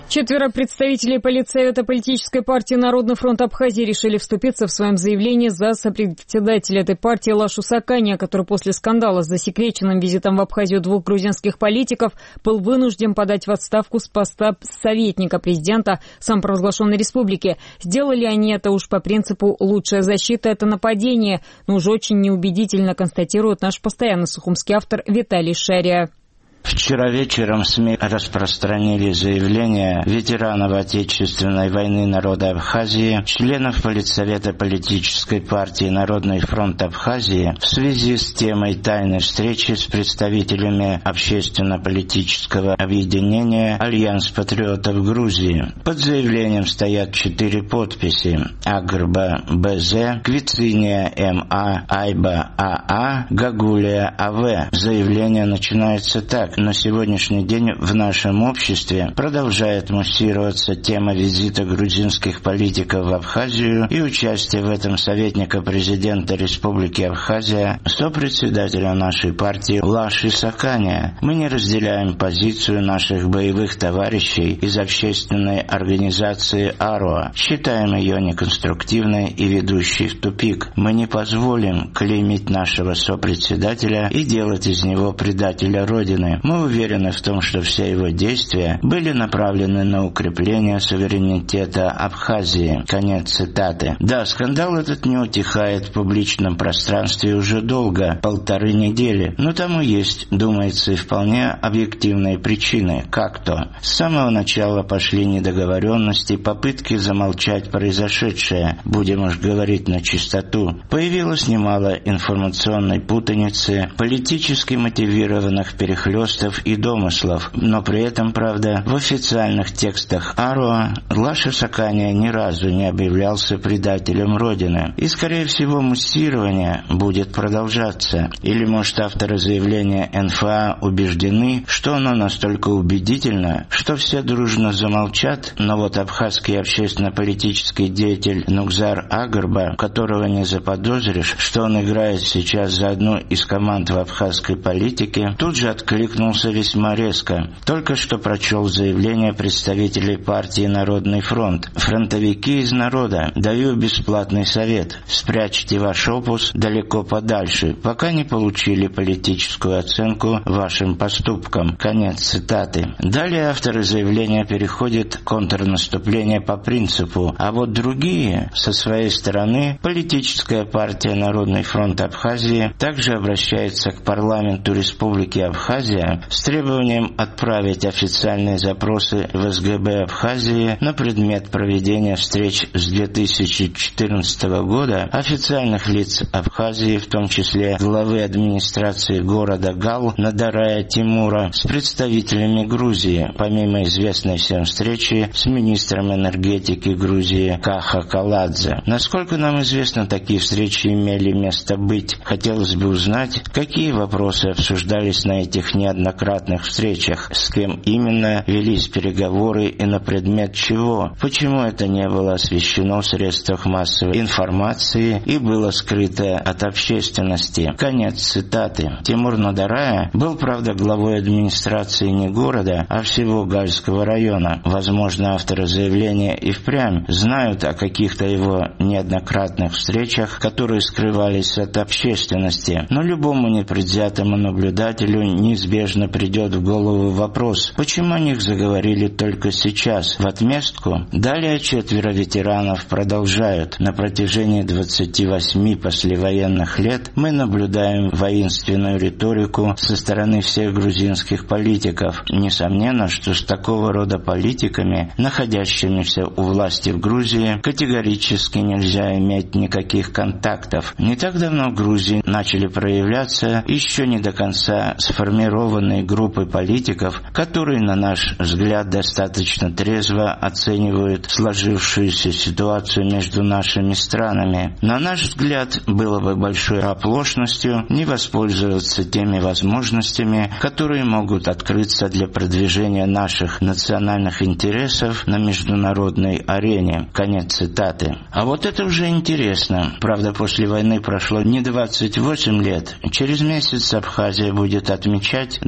Четверо представителей Политсовета политической партии «Народный фронт Абхазии» решили вступиться в своем заявлении за сопредседателя этой партии Лашу Сакания, который после скандала с засекреченным визитом в Абхазию двух грузинских политиков был вынужден подать в отставку с поста советника президента самопровозглашенной республики. Сделали они это уж по принципу «лучшая защита – это нападение», но уже очень неубедительно, констатирует наш постоянный сухумский автор Виталий Шария. Вчера вечером СМИ распространили заявление ветеранов Отечественной войны народа Абхазии, членов Политсовета политической партии «Народный фронт Абхазии» в связи с темой тайной встречи с представителями общественно-политического объединения «Альянс патриотов Грузии». Под заявлением стоят четыре подписи: Агрба БЗ, Квициния МА, Айба АА, Гагулия АВ. Заявление начинается так. На сегодняшний день в нашем обществе продолжает муссироваться тема визита грузинских политиков в Абхазию и участия в этом советника президента Республики Абхазия, сопредседателя нашей партии Лаши Сакания. Мы не разделяем позицию наших боевых товарищей из общественной организации АРОА. Считаем ее неконструктивной и ведущей в тупик. Мы не позволим клеймить нашего сопредседателя и делать из него предателя Родины. Мы уверены в том, что все его действия были направлены на укрепление суверенитета Абхазии. Конец цитаты. Да, скандал этот не утихает в публичном пространстве уже долго, полторы недели. Но тому есть, думается, и вполне объективные причины. Как то? С самого начала пошли недоговоренности, попытки замолчать произошедшее, будем уж говорить на чистоту. Появилось немало информационной путаницы, политически мотивированных перехлёстов и домыслов, но при этом, правда, в официальных текстах АРОА Лаша Сакания ни разу не объявлялся предателем Родины. И, скорее всего, муссирование будет продолжаться. Или, может, авторы заявления эн эф а убеждены, что оно настолько убедительно, что все дружно замолчат, но вот абхазский общественно-политический деятель Нукзар Агрба, которого не заподозришь, что он играет сейчас за одну из команд в абхазской политике, тут же откликнулся весьма резко. Только что прочел заявление представителей партии «Народный фронт». Фронтовики из народа, даю бесплатный совет. Спрячьте ваш опус далеко подальше, пока не получили политическую оценку вашим поступкам. Конец цитаты. Далее авторы заявления переходят к контрнаступлению по принципу, а вот другие, со своей стороны, политическая партия «Народный фронт Абхазии» также обращается к парламенту Республики Абхазия с требованием отправить официальные запросы в эс гэ бэ Абхазии на предмет проведения встреч с две тысячи четырнадцатого года официальных лиц Абхазии, в том числе главы администрации города Гал Надарая Тимура, с представителями Грузии, помимо известной всем встречи с министром энергетики Грузии Каха Каладзе. Насколько нам известно, такие встречи имели место быть. Хотелось бы узнать, какие вопросы обсуждались на этих неоднократных встречах, с кем именно велись переговоры и на предмет чего, почему это не было освещено в средствах массовой информации и было скрыто от общественности. Конец цитаты. Тимур Надарая был, правда, главой администрации не города, а всего Гальского района. Возможно, авторы заявления и впрямь знают о каких-то его неоднократных встречах, которые скрывались от общественности. Но любому непредвзятому наблюдателю неизбежно придет в голову вопрос, почему о них заговорили только сейчас. В отместку далее четверо ветеранов продолжают. На протяжении двадцати восьми послевоенных лет мы наблюдаем воинственную риторику со стороны всех грузинских политиков. Несомненно, что с такого рода политиками, находящимися у власти в Грузии, категорически нельзя иметь никаких контактов. Не так давно в Грузии начали проявляться еще не до конца сформированные группы политиков, которые, на наш взгляд, достаточно трезво оценивают сложившуюся ситуацию между нашими странами. На наш взгляд, было бы большой оплошностью не воспользоваться теми возможностями, которые могут открыться для продвижения наших национальных интересов на международной арене. Конец цитаты. А вот это уже интересно. Правда, после войны прошло не двадцать восемь лет. Через месяц Абхазия будет отмечать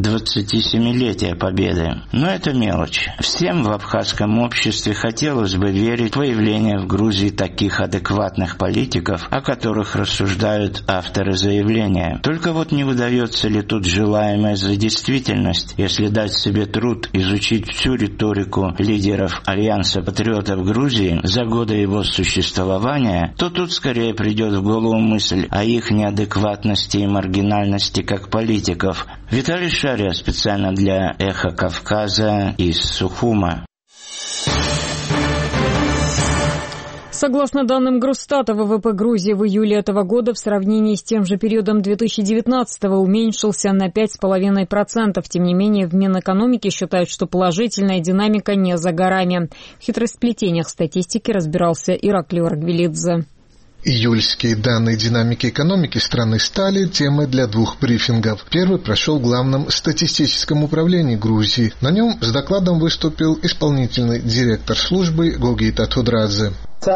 двадцатисемилетия Победы. Но это мелочь. Всем в абхазском обществе хотелось бы верить в появление в Грузии таких адекватных политиков, о которых рассуждают авторы заявления. Только вот не выдается ли тут желаемое за действительность, если дать себе труд изучить всю риторику лидеров Альянса патриотов Грузии за годы его существования, то тут скорее придет в голову мысль о их неадекватности и маргинальности как политиков. Виталий Шария специально для «Эхо Кавказа» из Сухума. Согласно данным Грустата, ВВП Грузии в июле этого года в сравнении с тем же периодом две тысячи девятнадцатого уменьшился на пять целых пять десятых процента. Тем не менее, в Минэкономике считают, что положительная динамика не за горами. В хитросплетениях статистики разбирался Ираклий Оргвелидзе. Июльские данные динамики экономики страны стали темой для двух брифингов. Первый прошел в Главном статистическом управлении Грузии. На нем с докладом выступил исполнительный директор службы Гогита Тодрадзе.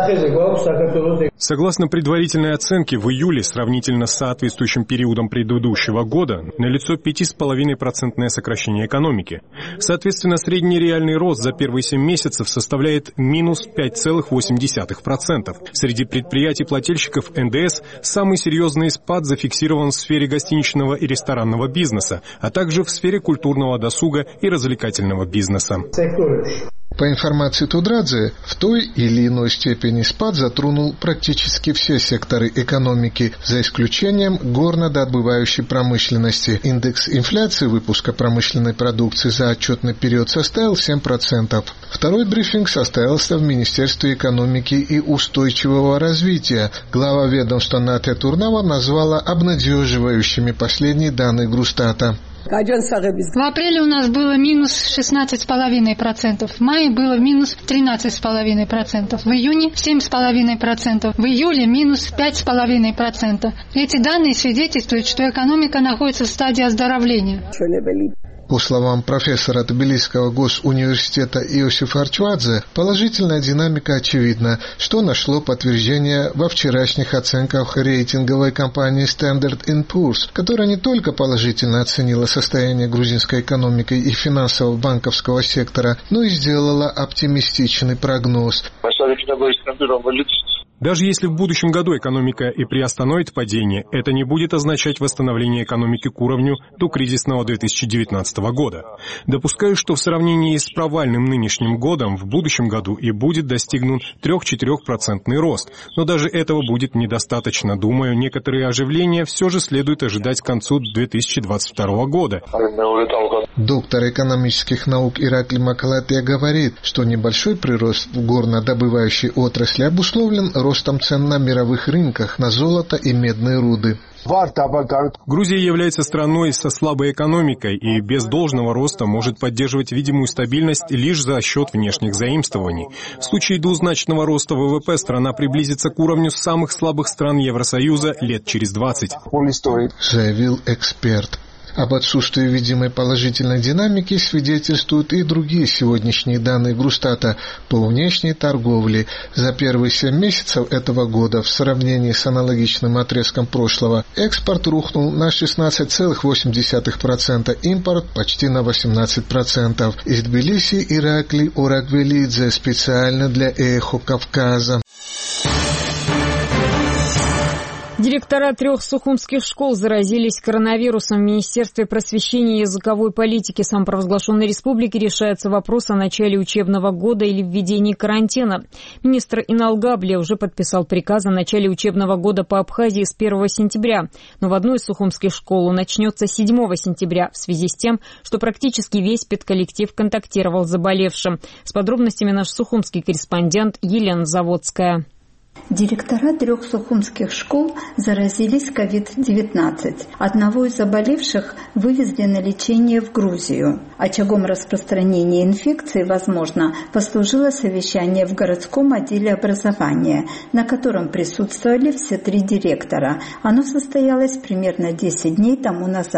Согласно предварительной оценке, в июле, сравнительно с соответствующим периодом предыдущего года, налицо пять целых пять десятых процента сокращение экономики. Соответственно, средний реальный рост за первые семь месяцев составляет минус пять целых восемь десятых процента. Среди предприятий-плательщиков эн дэ эс самый серьезный спад зафиксирован в сфере гостиничного и ресторанного бизнеса, а также в сфере культурного досуга и развлекательного бизнеса. По информации Тодрадзе, в той или иной степени спад затронул практически все секторы экономики, за исключением горнодобывающей промышленности. Индекс инфляции выпуска промышленной продукции за отчетный период составил семь процентов. Второй брифинг состоялся в Министерстве экономики и устойчивого развития. Глава ведомства Нате Турнава назвала обнадеживающими последние данные Грустата. В апреле у нас было минус шестнадцать целых пять десятых процента, в мае было минус тринадцать целых пять десятых процента, в июне семь целых пять десятых процента, в июле минус пять целых пять десятых процента. Эти данные свидетельствуют, что экономика находится в стадии оздоровления. По словам профессора Тбилисского госуниверситета Иосифа Арчвадзе, положительная динамика очевидна, что нашло подтверждение во вчерашних оценках рейтинговой компании Standard энд Poor's, которая не только положительно оценила состояние грузинской экономики и финансово-банковского сектора, но и сделала оптимистичный прогноз. Даже если в будущем году экономика и приостановит падение, это не будет означать восстановление экономики к уровню до кризисного две тысячи девятнадцатого года. Допускаю, что в сравнении с провальным нынешним годом в будущем году и будет достигнут три-четыре процентный рост, но даже этого будет недостаточно. Думаю, некоторые оживления все же следует ожидать к концу две тысячи двадцать второго года. Доктор экономических наук Ираклий Макалатия говорит, что небольшой прирост в горнодобывающей отрасли обусловлен ростом цен на мировых рынках на золото и медные руды. Грузия является страной со слабой экономикой и без должного роста может поддерживать видимую стабильность лишь за счет внешних заимствований. В случае двузначного роста вэ вэ пэ страна приблизится к уровню самых слабых стран Евросоюза лет через двадцать. Заявил эксперт. Об отсутствии видимой положительной динамики свидетельствуют и другие сегодняшние данные Грустата по внешней торговле. За первые семь месяцев этого года в сравнении с аналогичным отрезком прошлого экспорт рухнул на шестнадцать целых восемь десятых процента, импорт почти на восемнадцать процентов. Из Тбилиси Ираклий Оргвелидзе специально для «Эхо Кавказа». Директора трех сухумских школ заразились коронавирусом. В Министерстве просвещения и языковой политики самопровозглашенной республики решается вопрос о начале учебного года или введении карантина. Министр Инал Габле уже подписал приказ о начале учебного года по Абхазии с первого сентября. Но в одной из сухумских школ он начнется седьмого сентября в связи с тем, что практически весь педколлектив контактировал с заболевшим. С подробностями наш сухумский корреспондент Елена Заводская. Директора трех сухумских школ заразились ковид девятнадцать. Одного из заболевших вывезли на лечение в Грузию. Очагом распространения инфекции, возможно, послужило совещание в городском отделе образования, на котором присутствовали все три директора. Оно состоялось примерно десять дней тому назад.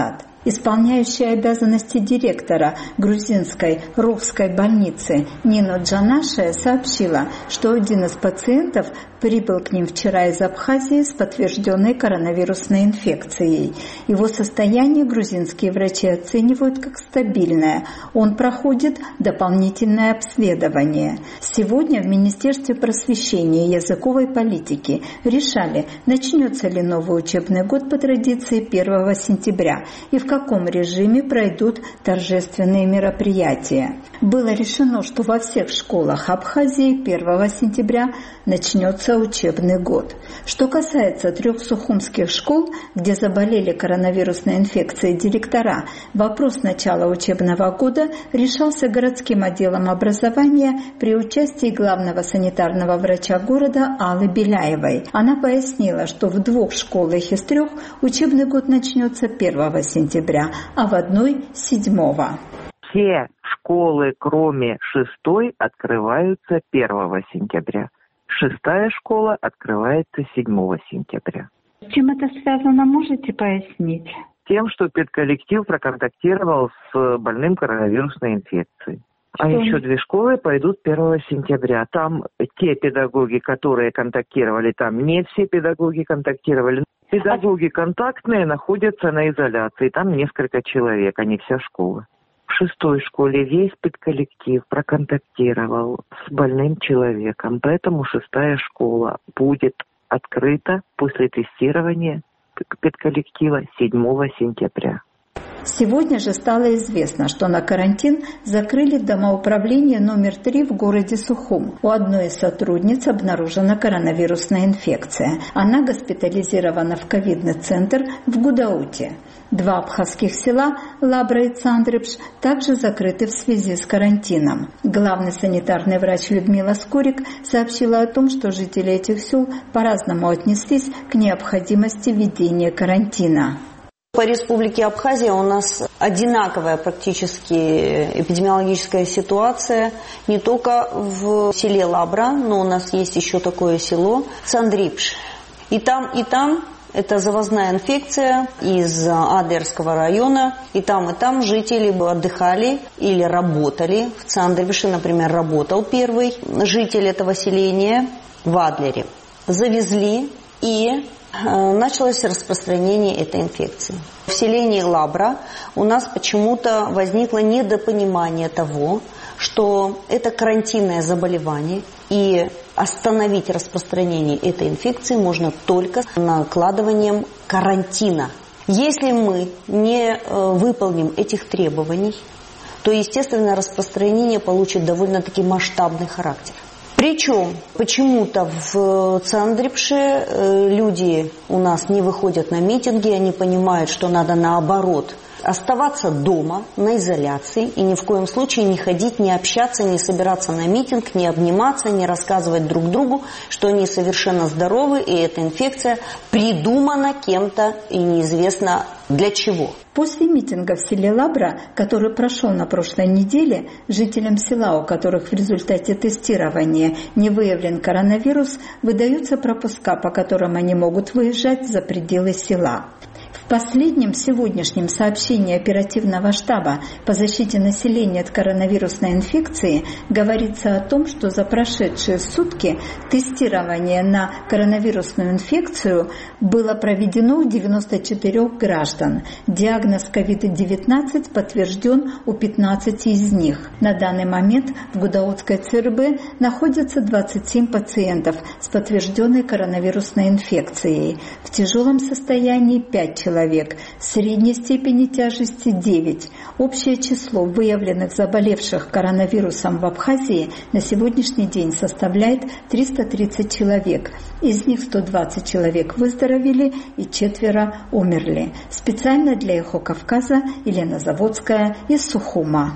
Исполняющая обязанности директора грузинской Рухской больницы Нина Джанашия сообщила, что один из пациентов прибыл к ним вчера из Абхазии с подтвержденной коронавирусной инфекцией. Его состояние грузинские врачи оценивают как стабильное. Он проходит дополнительное обследование. Сегодня в Министерстве просвещения и языковой политики решали, начнется ли новый учебный год по традиции первого сентября и в каком режиме пройдут торжественные мероприятия. Было решено, что во всех школах Абхазии первого сентября начнется учебный год. Что касается трех сухумских школ, где заболели коронавирусной инфекцией директора, вопрос начала учебного года решался городским отделом образования при участии главного санитарного врача города Аллы Беляевой. Она пояснила, что в двух школах из трех учебный год начнется первого сентября, а в одной – седьмого. Все школы, кроме шестой, открываются первого сентября. Шестая школа открывается седьмого сентября. С чем это связано, можете пояснить? Тем, что педколлектив проконтактировал с больным коронавирусной инфекцией. Что? А еще две школы пойдут первого сентября. Там те педагоги, которые контактировали, там не все педагоги контактировали. Педагоги контактные находятся на изоляции. Там несколько человек, а не вся школа. В шестой школе весь педколлектив проконтактировал с больным человеком, поэтому шестая школа будет открыта после тестирования педколлектива седьмого сентября. Сегодня же стало известно, что на карантин закрыли домоуправление номер три в городе Сухум. У одной из сотрудниц обнаружена коронавирусная инфекция. Она госпитализирована в ковидный центр в Гудауте. Два абхазских села, Лабра и Цандрыпш, также закрыты в связи с карантином. Главный санитарный врач Людмила Скорик сообщила о том, что жители этих сел по-разному отнеслись к необходимости введения карантина. По республике Абхазия у нас одинаковая практически эпидемиологическая ситуация. Не только в селе Лабра, но у нас есть еще такое село Цандрипш. И там, и там это завозная инфекция из Адерского района. И там, и там жители отдыхали или работали. В Цандрипше, например, работал первый житель этого селения в Адлере. Завезли и началось распространение этой инфекции. В селении Лабра у нас почему-то возникло недопонимание того, что это карантинное заболевание, и остановить распространение этой инфекции можно только накладыванием карантина. Если мы не выполним этих требований, то, естественно, распространение получит довольно-таки масштабный характер. Причем почему-то в Цандрипше люди у нас не выходят на митинги, они понимают, что надо наоборот оставаться дома, на изоляции, и ни в коем случае не ходить, не общаться, не собираться на митинг, не обниматься, не рассказывать друг другу, что они совершенно здоровы, и эта инфекция придумана кем-то и неизвестно для чего. После митинга в селе Лабра, который прошел на прошлой неделе, жителям села, у которых в результате тестирования не выявлен коронавирус, выдаются пропуска, по которым они могут выезжать за пределы села. В последнем сегодняшнем сообщении оперативного штаба по защите населения от коронавирусной инфекции говорится о том, что за прошедшие сутки тестирование на коронавирусную инфекцию было проведено у девяноста четырёх граждан. Диагноз ковид девятнадцать подтвержден у пятнадцати из них. На данный момент в Гудаутской ЦРБ находится двадцать семь пациентов с подтвержденной коронавирусной инфекцией. В тяжелом состоянии пять человек. Человек, средней степени тяжести девять. Общее число выявленных заболевших коронавирусом в Абхазии на сегодняшний день составляет триста тридцать человек. Из них сто двадцать человек выздоровели и четверо умерли. Специально для «Эхо Кавказа» Елена Заводская из Сухума.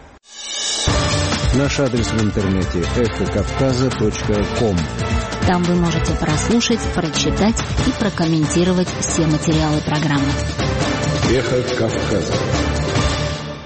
Наш адрес в интернете эхо кавказа точка ком. Там вы можете прослушать, прочитать и прокомментировать все материалы программы. Эхо Кавказа.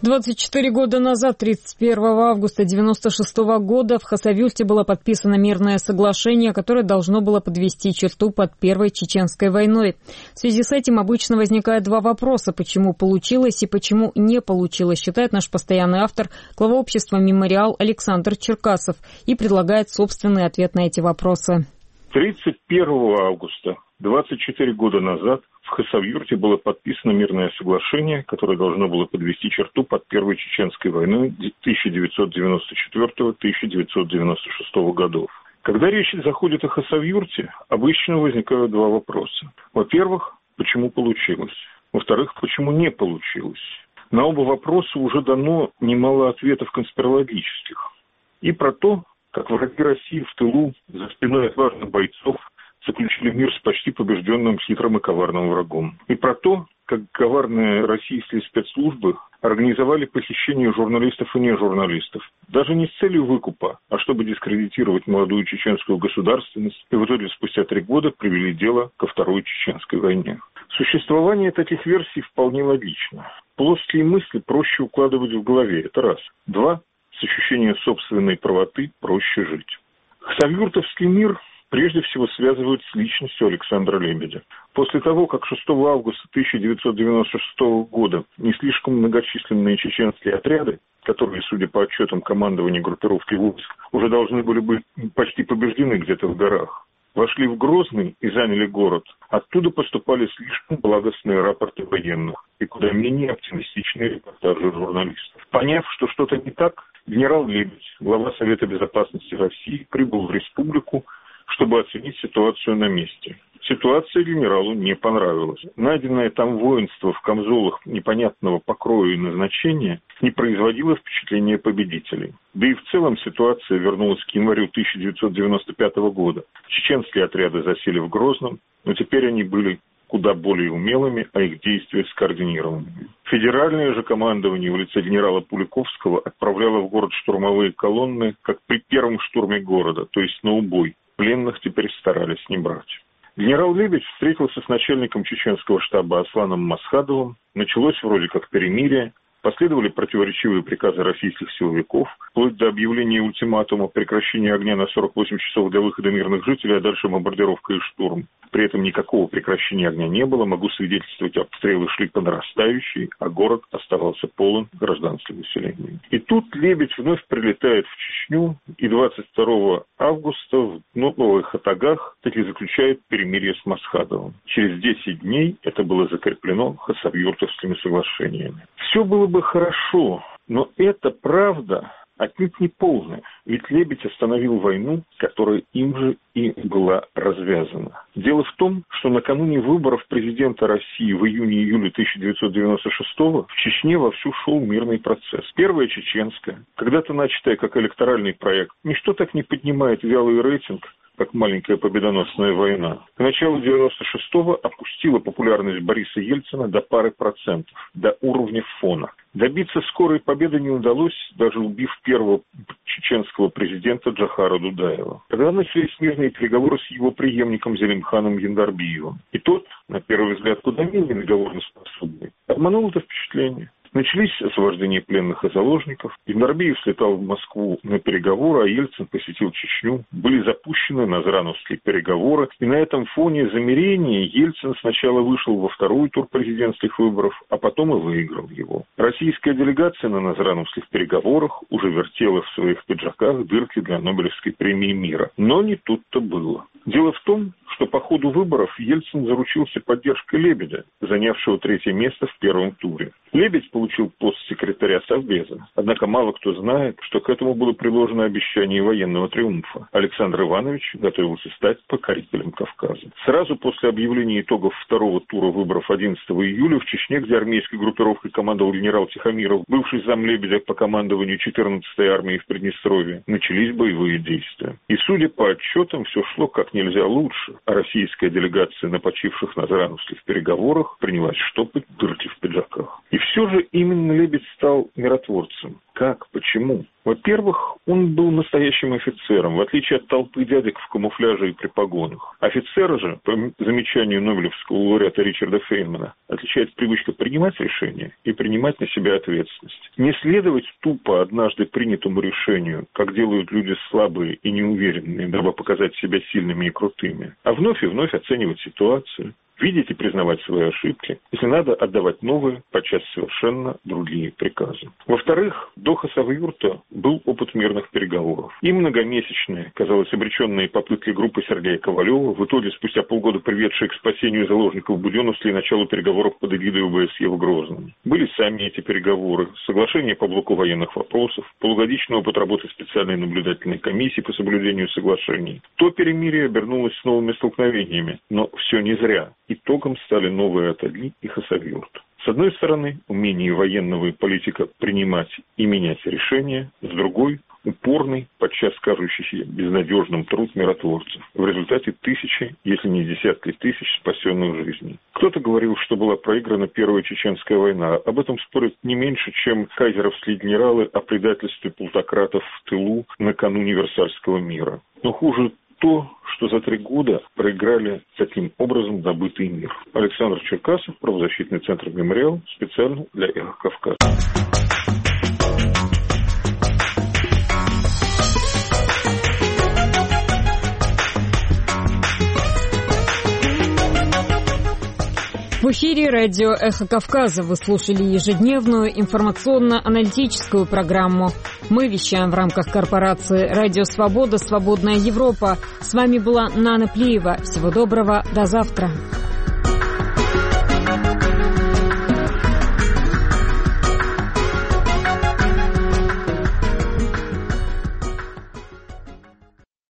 двадцать четыре года назад, тридцать первого августа девяносто шестого года, в Хасавюрте было подписано мирное соглашение, которое должно было подвести черту под Первой Чеченской войной. В связи с этим обычно возникает два вопроса: почему получилось и почему не получилось, считает наш постоянный автор, глава общества «Мемориал» Александр Черкасов, и предлагает собственный ответ на эти вопросы. тридцать первого августа, двадцать четыре года назад, в Хасавюрте было подписано мирное соглашение, которое должно было подвести черту под Первой Чеченской войной тысяча девятьсот девяносто четвёртого — тысяча девятьсот девяносто шестого годов. Когда речь заходит о Хасавюрте, обычно возникают два вопроса. Во-первых, почему получилось? Во-вторых, почему не получилось? На оба вопроса уже дано немало ответов конспирологических. И про то, как враги России в тылу, за спиной отважных бойцов, заключили мир с почти побежденным хитрым и коварным врагом. И про то, как коварные российские спецслужбы организовали похищение журналистов и нежурналистов. Даже не с целью выкупа, а чтобы дискредитировать молодую чеченскую государственность, и в итоге спустя три года привели дело ко Второй Чеченской войне. Существование таких версий вполне логично. Плоские мысли проще укладывать в голове, это раз. Два. С ощущением собственной правоты проще жить. Хасавюртовский мир прежде всего связывают с личностью Александра Лебедя. После того, как шестого августа тысяча девятьсот девяносто шестого года не слишком многочисленные чеченские отряды, которые, судя по отчетам командования группировки войск, уже должны были быть почти побеждены где-то в горах, вошли в Грозный и заняли город, оттуда поступали слишком благостные рапорты военных и куда менее оптимистичные репортажи журналистов. Поняв, что что-то не так, генерал Лебедь, глава Совета Безопасности России, прибыл в республику, чтобы оценить ситуацию на месте. Ситуация генералу не понравилась. Найденное там воинство в камзолах непонятного покроя и назначения не производило впечатления победителей. Да и в целом ситуация вернулась к январю тысяча девятьсот девяносто пятого года. Чеченские отряды засели в Грозном, но теперь они были куда более умелыми, а их действия скоординированными. Федеральное же командование в лице генерала Пуликовского отправляло в город штурмовые колонны, как при первом штурме города, то есть на убой. Пленных теперь старались не брать. Генерал Лебедь встретился с начальником чеченского штаба Асланом Масхадовым. Началось вроде как перемирие. Последовали противоречивые приказы российских силовиков, вплоть до объявления ультиматума прекращения огня на сорок восемь часов для выхода мирных жителей, а дальше бомбардировка и штурм. При этом никакого прекращения огня не было, могу свидетельствовать, обстрелы шли по нарастающей, а город оставался полон гражданским населением. И тут Лебедь вновь прилетает в Чечню, и двадцать второго августа в Новых Хатагах таки заключает перемирие с Масхадовым. Через десять дней это было закреплено Хасавюртовскими соглашениями. Все было бы хорошо, но это правда отнюдь не полная. Ведь Лебедь остановил войну, которая им же и была развязана. Дело в том, что накануне выборов президента России в июне-июле тысяча девятьсот девяносто шестого в Чечне вовсю шел мирный процесс. Первая чеченская, когда-то начатая как электоральный проект, ничто так не поднимает вялый рейтинг, как маленькая победоносная война. К началу девяносто шестого опустила популярность Бориса Ельцина до пары процентов, до уровня фона. Добиться скорой победы не удалось, даже убив первого чеченского президента Джохара Дудаева. Тогда начались мирные переговоры с его преемником Зелимханом Яндарбиевым. И тот, на первый взгляд, куда менее договороспособный, обманул это впечатление. Начались освобождения пленных и заложников. Яндарбиев слетал в Москву на переговоры, а Ельцин посетил Чечню. Были запущены назрановские переговоры. И на этом фоне замирения Ельцин сначала вышел во второй тур президентских выборов, а потом и выиграл его. Российская делегация на назрановских переговорах уже вертела в своих пиджаках дырки для Нобелевской премии мира. Но не тут-то было. Дело в том, что по ходу выборов Ельцин заручился поддержкой Лебедя, занявшего третье место в первом туре. Лебедь получил пост секретаря Совбеза, однако мало кто знает, что к этому было приложено обещание военного триумфа. Александр Иванович готовился стать покорителем Кавказа. Сразу после объявления итогов второго тура выборов одиннадцатого июля в Чечне, где армейской группировкой командовал генерал Тихомиров, бывший зам Лебедя по командованию четырнадцатой армии в Приднестровье, начались боевые действия. И, судя по отчетам, все шло как нельзя лучше, а российская делегация на почивших назрановских переговорах принялась штопать дырки в пиджаках. И все же именно Лебедь стал миротворцем? Как? Почему? Во-первых, он был настоящим офицером, в отличие от толпы дядек в камуфляже и при погонах. Офицера же, по замечанию нобелевского лауреата Ричарда Фейнмана, отличает привычка принимать решения и принимать на себя ответственность. Не следовать тупо однажды принятому решению, как делают люди слабые и неуверенные, дабы показать себя сильными и крутыми, а вновь и вновь оценивать ситуацию, видеть и признавать свои ошибки, если надо отдавать новые, подчас совершенно другие приказы. Во-вторых, до Хасавюрта был опыт мирных переговоров. И многомесячные, казалось, обреченные попытки группы Сергея Ковалева, в итоге спустя полгода приведшие к спасению заложников Буденновска и началу переговоров под эгидой ОБСЕ в Грозном. Были сами эти переговоры, соглашение по блоку военных вопросов, полугодичный опыт работы специальной наблюдательной комиссии по соблюдению соглашений. То перемирие обернулось с новыми столкновениями, но все не зря. Итогом стали новые Атали и Хасавюрт. С одной стороны, умение военного и политика принимать и менять решения, с другой – упорный, подчас кажущийся безнадежным труд миротворцев. В результате тысячи, если не десятки тысяч спасенных жизней. Кто-то говорил, что была проиграна Первая Чеченская война. Об этом спорят не меньше, чем кайзеровские генералы о предательстве плутократов в тылу накануне Версальского мира. Но хуже то, что за три года проиграли таким образом добытый мир. Александр Черкасов, правозащитный центр «Мемориал», специально для «Эхо Кавказа». В эфире радио «Эхо Кавказа» вы слушали ежедневную информационно-аналитическую программу. Мы вещаем в рамках корпорации «Радио Свобода. Свободная Европа». С вами была Нана Плиева. Всего доброго. До завтра.